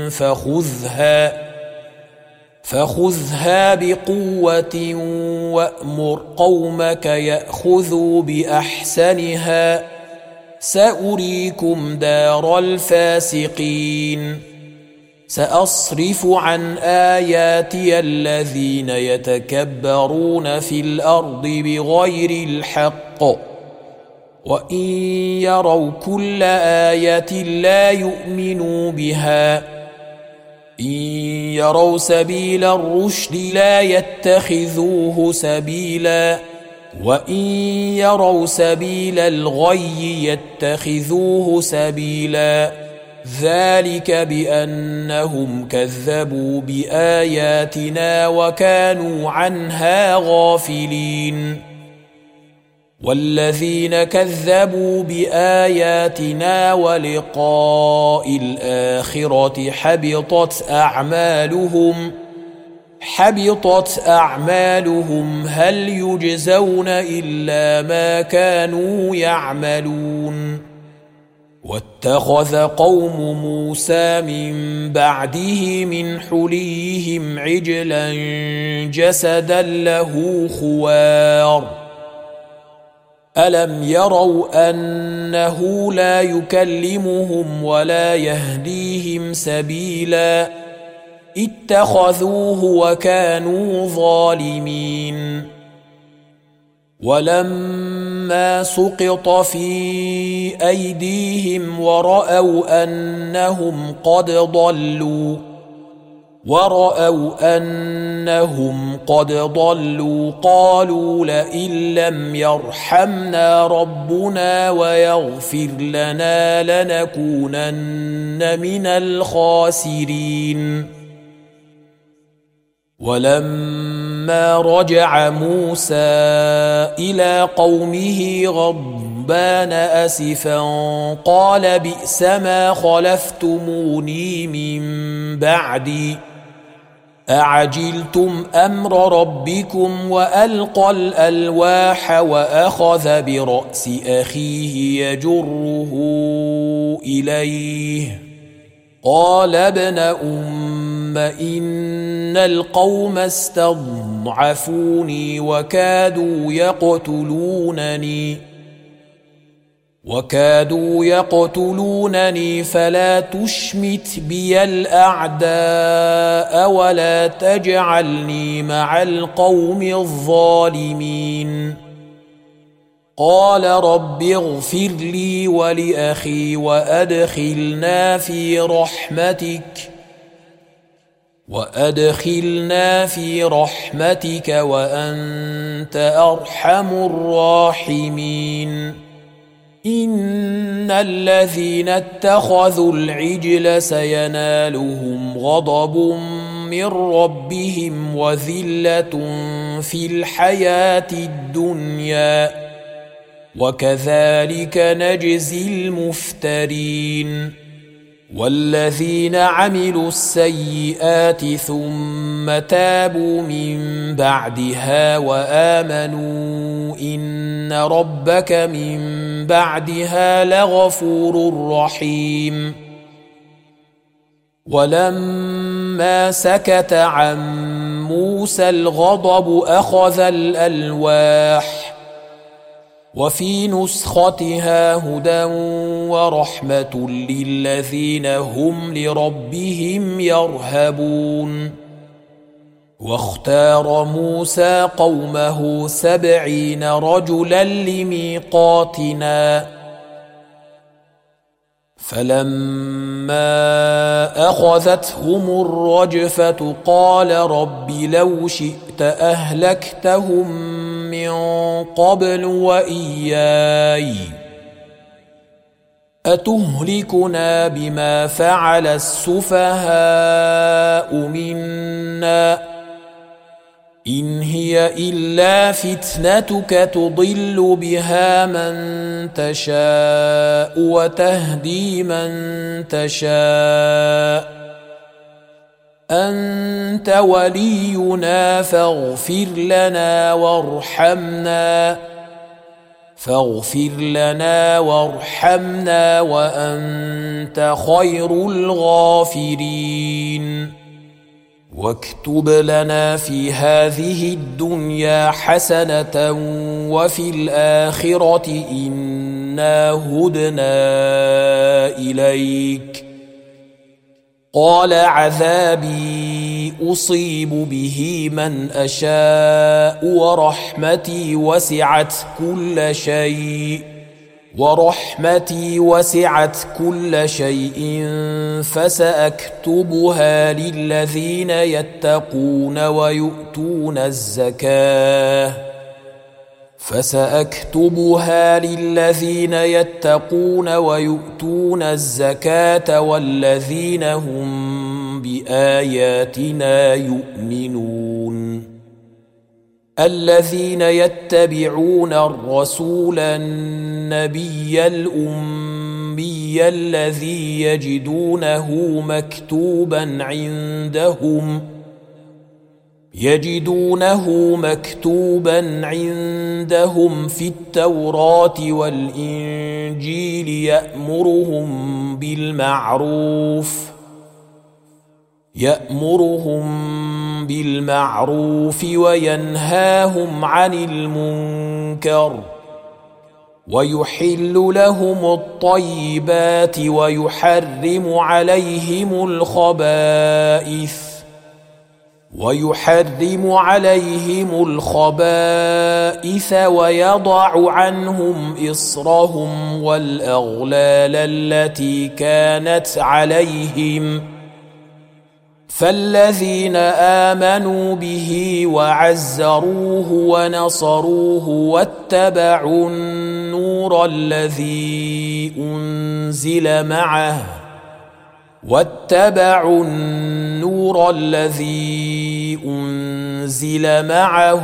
فخذها بقوة وأمر قومك يأخذوا بأحسنها سأريكم دار الفاسقين سأصرف عن آياتي الذين يتكبرون في الأرض بغير الحق وإن يروا كل آية لا يؤمنوا بها إن يروا سبيل الرشد لا يتخذوه سبيلا وإن يروا سبيل الغي يتخذوه سبيلا ذلك بأنهم كذبوا بآياتنا وكانوا عنها غافلين والذين كذبوا بآياتنا ولقاء الآخرة حبطت أعمالهم هل يجزون إلا ما كانوا يعملون واتخذ قوم موسى من بعده من حليهم عجلا جسدا له خوار ألم يروا أنه لا يكلمهم ولا يهديهم سبيلا اتخذوه وكانوا ظالمين ولما سقط في أيديهم ورأوا أنهم قد ضلوا قالوا لئن لم يرحمنا ربنا ويغفر لنا لنكونن من الخاسرين ولما رجع موسى إلى قومه غضبان أسفا قال بئس ما خلفتموني من بعدي أعجلتم أمر ربكم وألقى الألواح وأخذ برأس أخيه يجره إليه قال ابن أم إن القوم استضعفوني وكادوا يقتلونني فلا تشمت بي الأعداء ولا تجعلني مع القوم الظالمين قال رب اغفر لي ولأخي وأدخلنا في رحمتك وأنت أرحم الراحمين إن الذين اتخذوا العجل سينالهم غضب من ربهم وذلة في الحياة الدنيا وكذلك نجزي المفترين والذين عملوا السيئات ثم تابوا من بعدها وآمنوا إن ربك من بعدها لغفور رحيم ولما سكت عن موسى الغضب أخذ الألواح وفي نسختها هدى ورحمة للذين هم لربهم يرهبون واختار موسى قومه 70 رجلا لميقاتنا فلما أخذتهم الرجفة قال رب لو شئت أهلكتهم من قبل وإياي أتهلكنا بما فعل السفهاء منا إن هي إلا فتنتك تضل بها من تشاء وتهدي من تشاء أنت ولينا فاغفر لنا وارحمنا وأنت خير الغافرين واكتب لنا في هذه الدنيا حسنة وفي الآخرة إنا هدنا إليك قال عذابي أصيب به من أشاء ورحمتي وسعت كل شيء فسأكتبها للذين يتقون ويؤتون الزكاة والذين هم بآياتنا يؤمنون الذين يتبعون الرسول النبي الأمي الذي يجدونه مكتوبا يجدونه مكتوبا عندهم في التوراة والإنجيل يأمرهم بالمعروف وينهاهم عن المنكر ويحل لهم الطيبات ويحرم عليهم الخبائث ويضع عنهم إصرهم والأغلال التي كانت عليهم فالذين آمنوا به وعزروه ونصروه واتبعوا النور الذي أنزل معه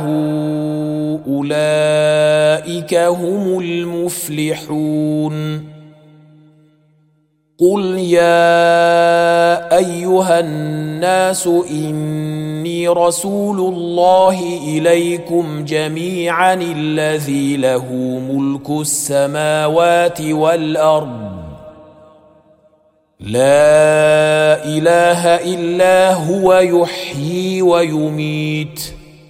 أولئك هم المفلحون قل يا أيها الناس إني رسول الله إليكم جميعا الذي له ملك السماوات والأرض لا إله إلا هو يحيي ويميت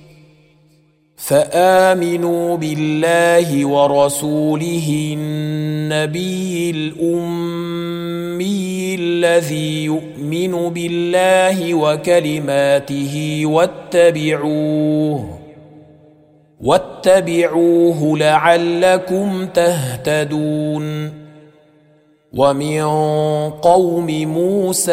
فآمنوا بالله ورسوله النبي الأمي الذي يؤمن بالله وكلماته واتبعوه لعلكم تهتدون ومن قوم موسى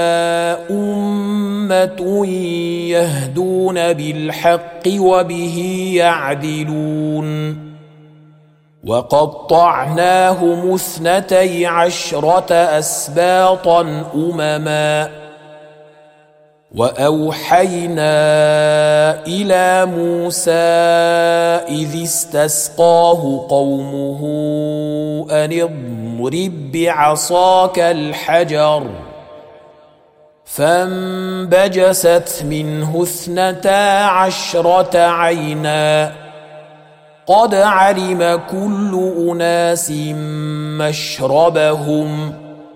أمة يهدون بالحق وبه يعدلون وقطعناهم 12 أسباطا أمما وأوحينا إلى موسى إذ استسقاه قومه أن اضرب بعصاك الحجر فانبجست منه 12 عينا قد علم كل أناس مشربهم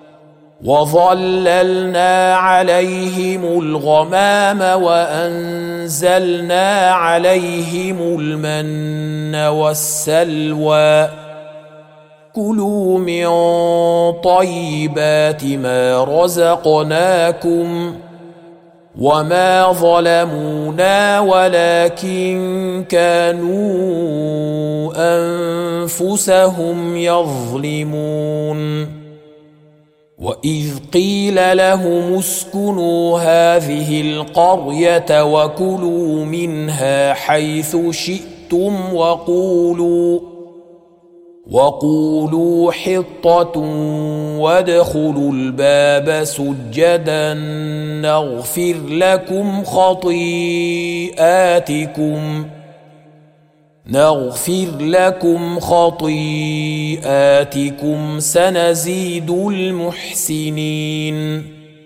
وظللنا عليهم الغمام وأنزلنا عليهم المن والسلوى كلوا من طيبات ما رزقناكم وما ظلمونا ولكن كانوا أنفسهم يظلمون وإذ قيل لهم اسكنوا هذه القرية وكلوا منها حيث شئتم وقولوا حطة وادخلوا الباب سجدا نغفر لكم خطيئاتكم سنزيد المحسنين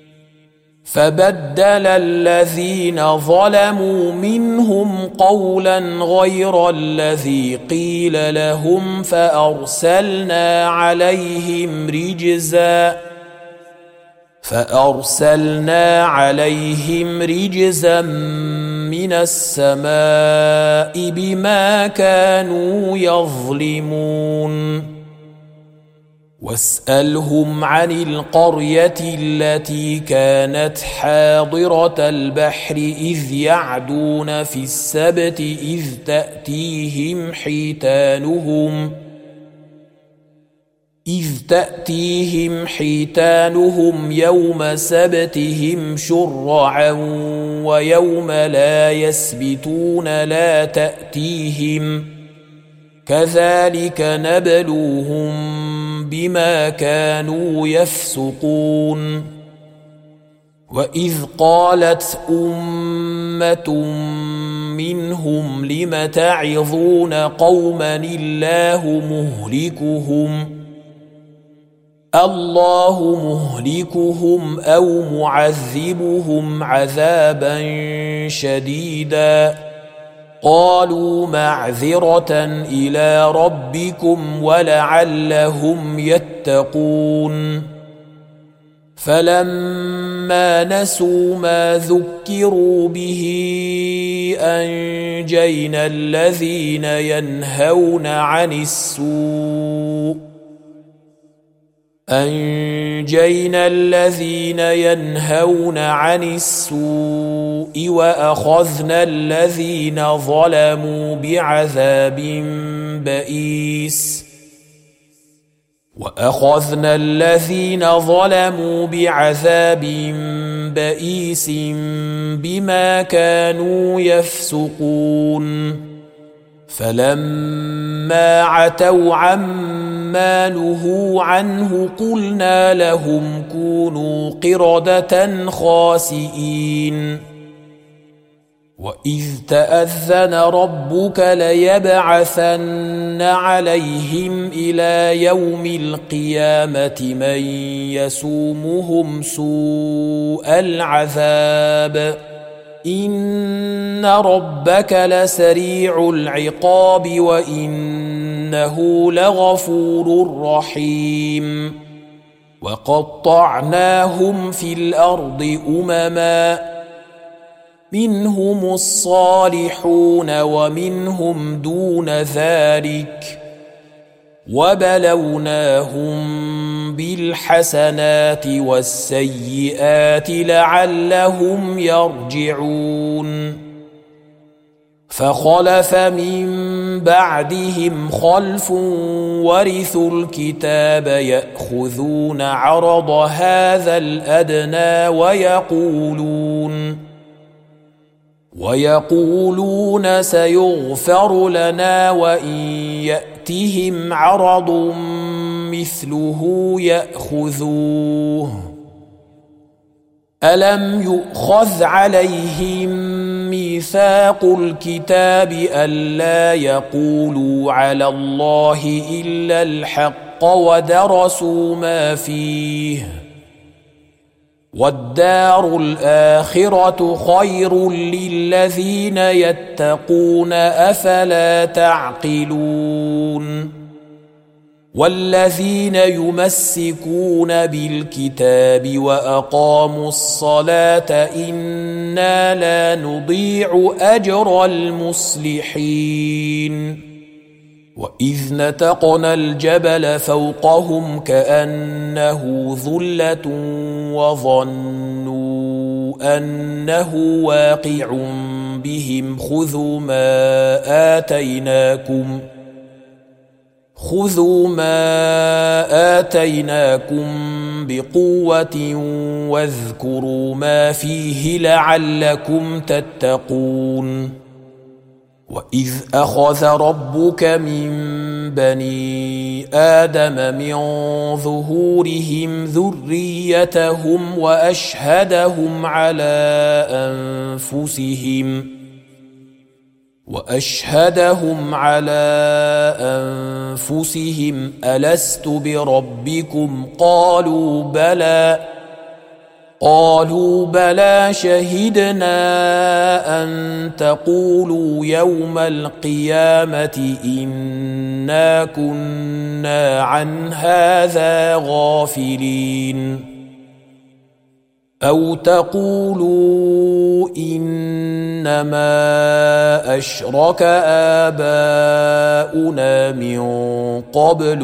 فبدل الذين ظلموا منهم قولا غير الذي قيل لهم فأرسلنا عليهم رجزا من السماء بما كانوا يظلمون واسألهم عن القرية التي كانت حاضرة البحر إذ يعدون في السبت إذ تأتيهم حيتانهم يوم سبتهم شرعا ويوم لا يسبتون لا تأتيهم كذلك نبلوهم بما كانوا يفسقون وإذ قالت أمة منهم لم تعظون قوما الله مهلكهم الله مهلكهم أو معذبهم عذابا شديدا قالوا معذرة إلى ربكم ولعلهم يتقون فلما نسوا ما ذكروا به أنجينا الذين ينهون عن السوء وأخذنا الذين ظلموا بعذاب بئيس بما كانوا يفسقون فلما عتوا عما نهوا عنه قلنا لهم كونوا قردة خاسئين وإذ تأذن ربك ليبعثن عليهم إلى يوم القيامة من يسومهم سوء العذاب إن ربك لسريع العقاب وإنه لغفور رحيم وقطعناهم في الأرض أمما منهم الصالحون ومنهم دون ذلك وبلوناهم بالحسنات والسيئات لعلهم يرجعون فخلف من بعدهم خلف ورثوا الكتاب يأخذون عرض هذا الأدنى ويقولون سيغفر لنا وإن يأتهم عرض مثله يأخذوه ألم يؤخذ عليهم ميثاق الكتاب ألا يقولوا على الله إلا الحق ودرسوا ما فيه والدار الآخرة خير للذين يتقون أفلا تعقلون والذين يمسكون بالكتاب وأقاموا الصلاة إنا لا نضيع أجر المصلحين وإذ نتقنا الجبل فوقهم كأنه ظلة وظنوا أنه واقع بهم خذوا ما آتيناكم بقوة واذكروا ما فيه لعلكم تتقون وإذ أخذ ربك من بني آدم من ظهورهم ذريتهم وأشهدهم على أنفسهم ألست بربكم قالوا بلى شهدنا أن تقولوا يوم القيامة إنا كنا عن هذا غافلين أو تقولوا إنما أشرك آباؤنا من قبل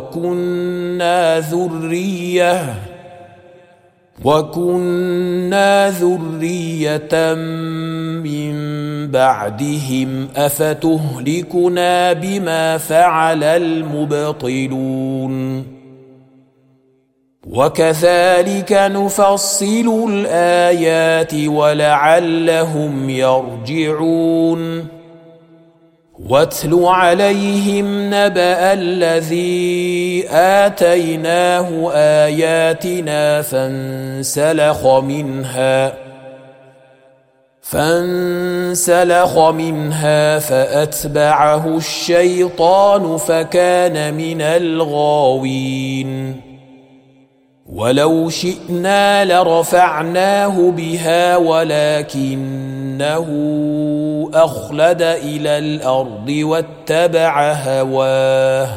وكنا ذرية من بعدهم أفتهلكنا بما فعل المبطلون وكذلك نفصل الآيات ولعلهم يرجعون واتل عليهم نبأ الذي آتيناه آياتنا فانسلخ منها فأتبعه الشيطان فكان من الغاوين ولو شئنا لرفعناه بها ولكنه أخلد إلى الأرض واتبع هواه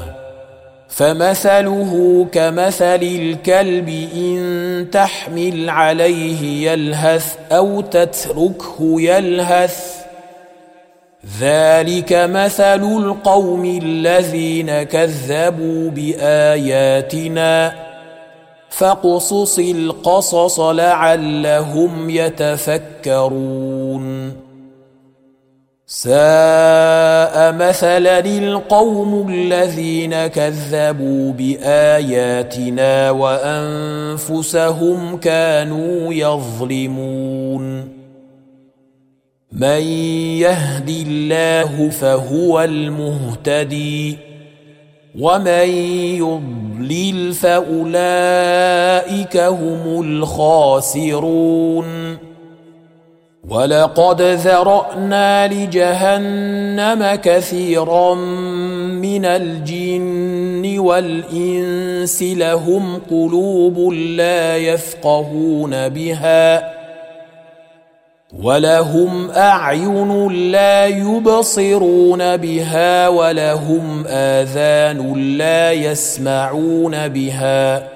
فمثله كمثل الكلب إن تحمل عليه يلهث أو تتركه يلهث ذلك مثل القوم الذين كذبوا بآياتنا فاقصص القصص لعلهم يتفكرون ساء مثلا القوم الذين كذبوا بآياتنا وأنفسهم كانوا يظلمون من يهد الله فهو المهتدي ومن يضلل فأولئك هم الخاسرون ولقد ذرأنا لجهنم كثيرا من الجن والإنس لهم قلوب لا يفقهون بها ولهم أعين لا يبصرون بها ولهم آذان لا يسمعون بها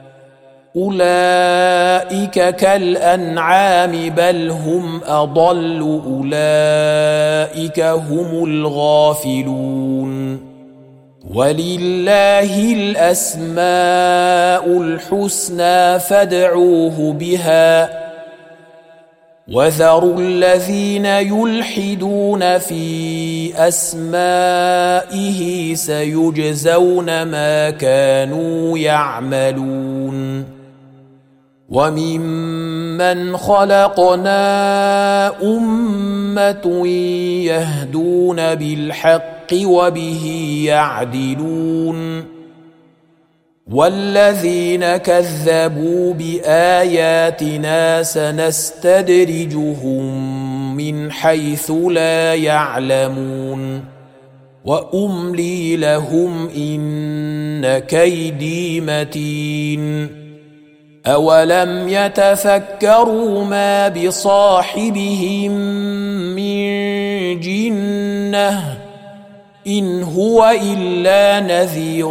أولئك كالأنعام بل هم أضل أولئك هم الغافلون ولله الأسماء الحسنى فادعوه بها وذروا الذين يلحدون في أسمائه سيجزون ما كانوا يعملون وممن خلقنا أمة يهدون بالحق وبه يعدلون والذين كذبوا بآياتنا سنستدرجهم من حيث لا يعلمون وأملي لهم إن كيدي متين أولم يتفكروا ما بصاحبهم من جنة إن هو إلا نذير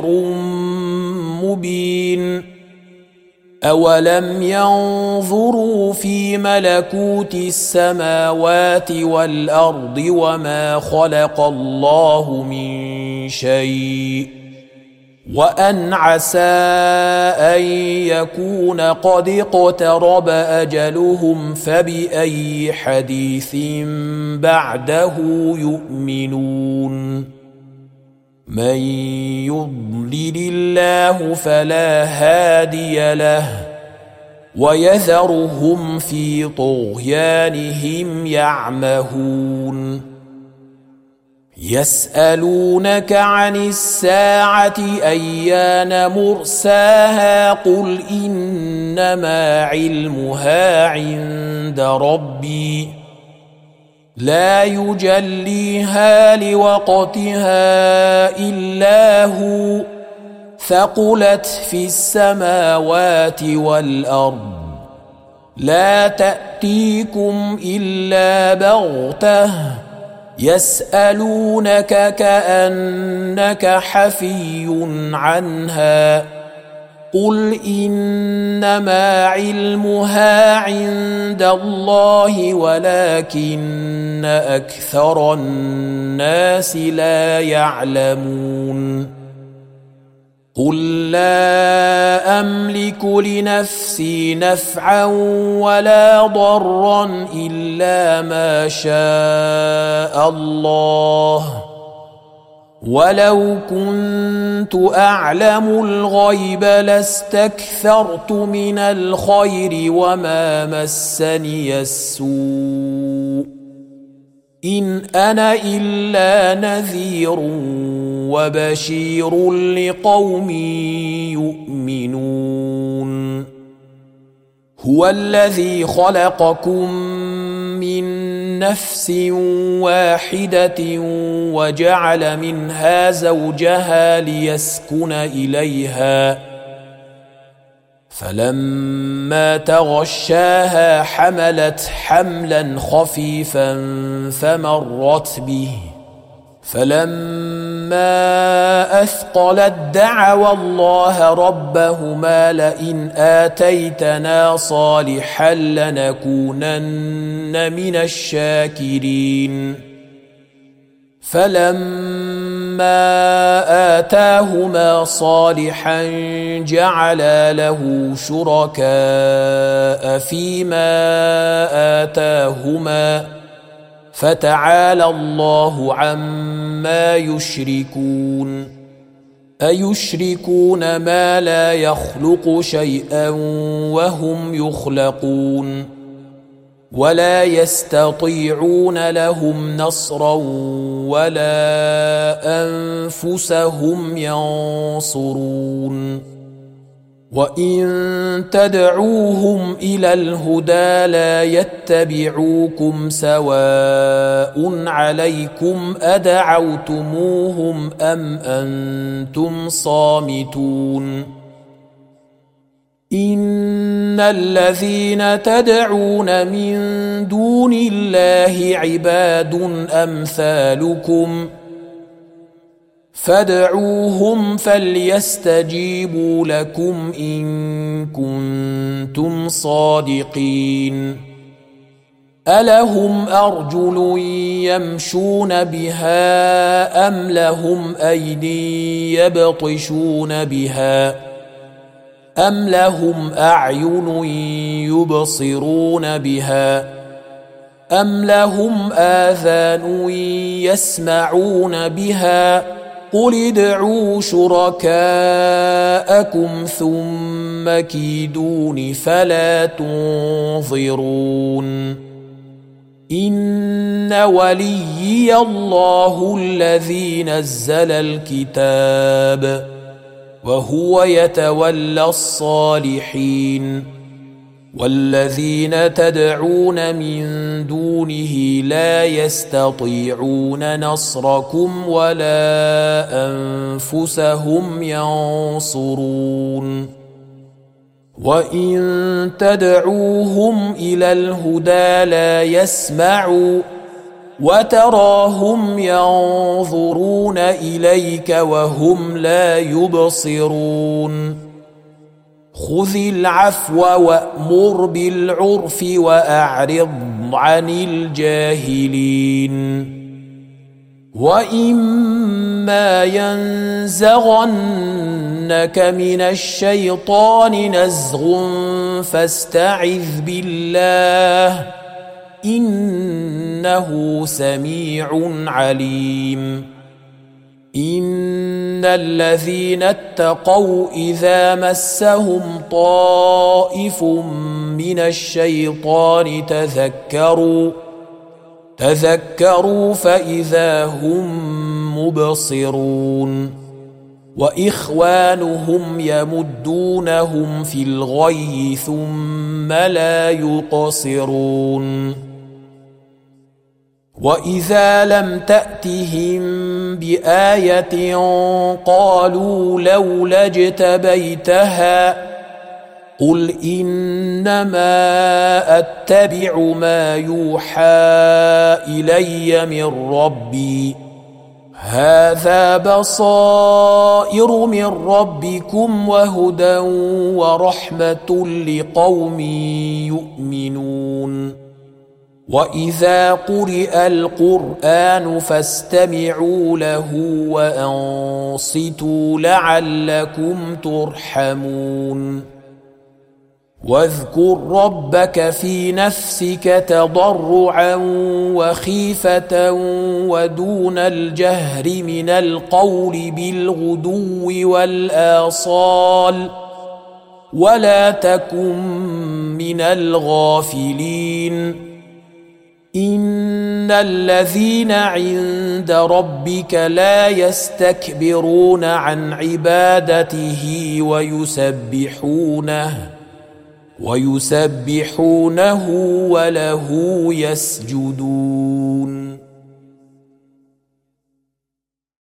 مبين أولم ينظروا في ملكوت السماوات والأرض وما خلق الله من شيء وأن عسى أن يكون قد اقترب أجلهم فبأي حديث بعده يؤمنون من يضلل الله فلا هادي له ويذرهم في طغيانهم يعمهون يسألونك عن الساعة أيان مرساها قل إنما علمها عند ربي لا يجليها لوقتها إلا هو ثقلت في السماوات والأرض لا تأتيكم إلا بغتة يسألونك كأنك حفي عنها قل إنما علمها عند الله ولكن أكثر الناس لا يعلمون قل لا أملك لنفسي نفعا ولا ضرا إلا ما شاء الله ولو كنت أعلم الغيب لاستكثرت من الخير وما مسني السوء إن أنا إلا نذير وبشير لقوم يؤمنون هو الذي خلقكم من نفس واحدة وجعل منها زوجها ليسكن إليها فلما تغشاها حملت حملا خفيفا فمرت به فلما أثقلت دعوا الله ربهما لئن آتيتنا صالحا لنكونن من الشاكرين فلما آتاهما صالحا جعلا له شركاء فيما آتاهما فتعالى الله عما يشركون أيشركون ما لا يخلق شيئا وهم يخلقون ولا يستطيعون لهم نصرا ولا أنفسهم ينصرون وإن تدعوهم إلى الهدى لا يتبعوكم سواء عليكم أدعوتموهم أم أنتم صامتون إن الذين تدعون من دون الله عباد أمثالكم فادعوهم فليستجيبوا لكم إن كنتم صادقين ألهم أرجل يمشون بها أم لهم أيدي يبطشون بها أم لهم أعين يبصرون بها أم لهم آذان يسمعون بها قل ادعوا شركاءكم ثم كيدون فلا تنظرون إن وليي الله الذي نزل الكتاب وهو يتولى الصالحين والذين تدعون من دونه لا يستطيعون نصركم ولا أنفسهم ينصرون وإن تدعوهم إلى الهدى لا يسمعوا وتراهم ينظرون إليك وهم لا يبصرون خذ العفو وأمر بالعرف وأعرض عن الجاهلين وإما ينزغنك من الشيطان نزغ فاستعذ بالله إنه سميع عليم إن الذين اتقوا إذا مسهم طائف من الشيطان تذكروا فإذا هم مبصرون وإخوانهم يمدونهم في الغي ثم لا يقصرون وإذا لم تأتهم بآية قالوا لولا اجتبيتها قل إنما أتبع ما يوحى إلي من ربي هذا بصائر من ربكم وهدى ورحمة لقوم يؤمنون وإذا قرئ القرآن فاستمعوا له وأنصتوا لعلكم ترحمون واذكر ربك في نفسك تضرعا وخيفة ودون الجهر من القول بالغدو والآصال ولا تكن من الغافلين إن الذين عند ربك لا يستكبرون عن عبادته ويسبحونه وله يسجدون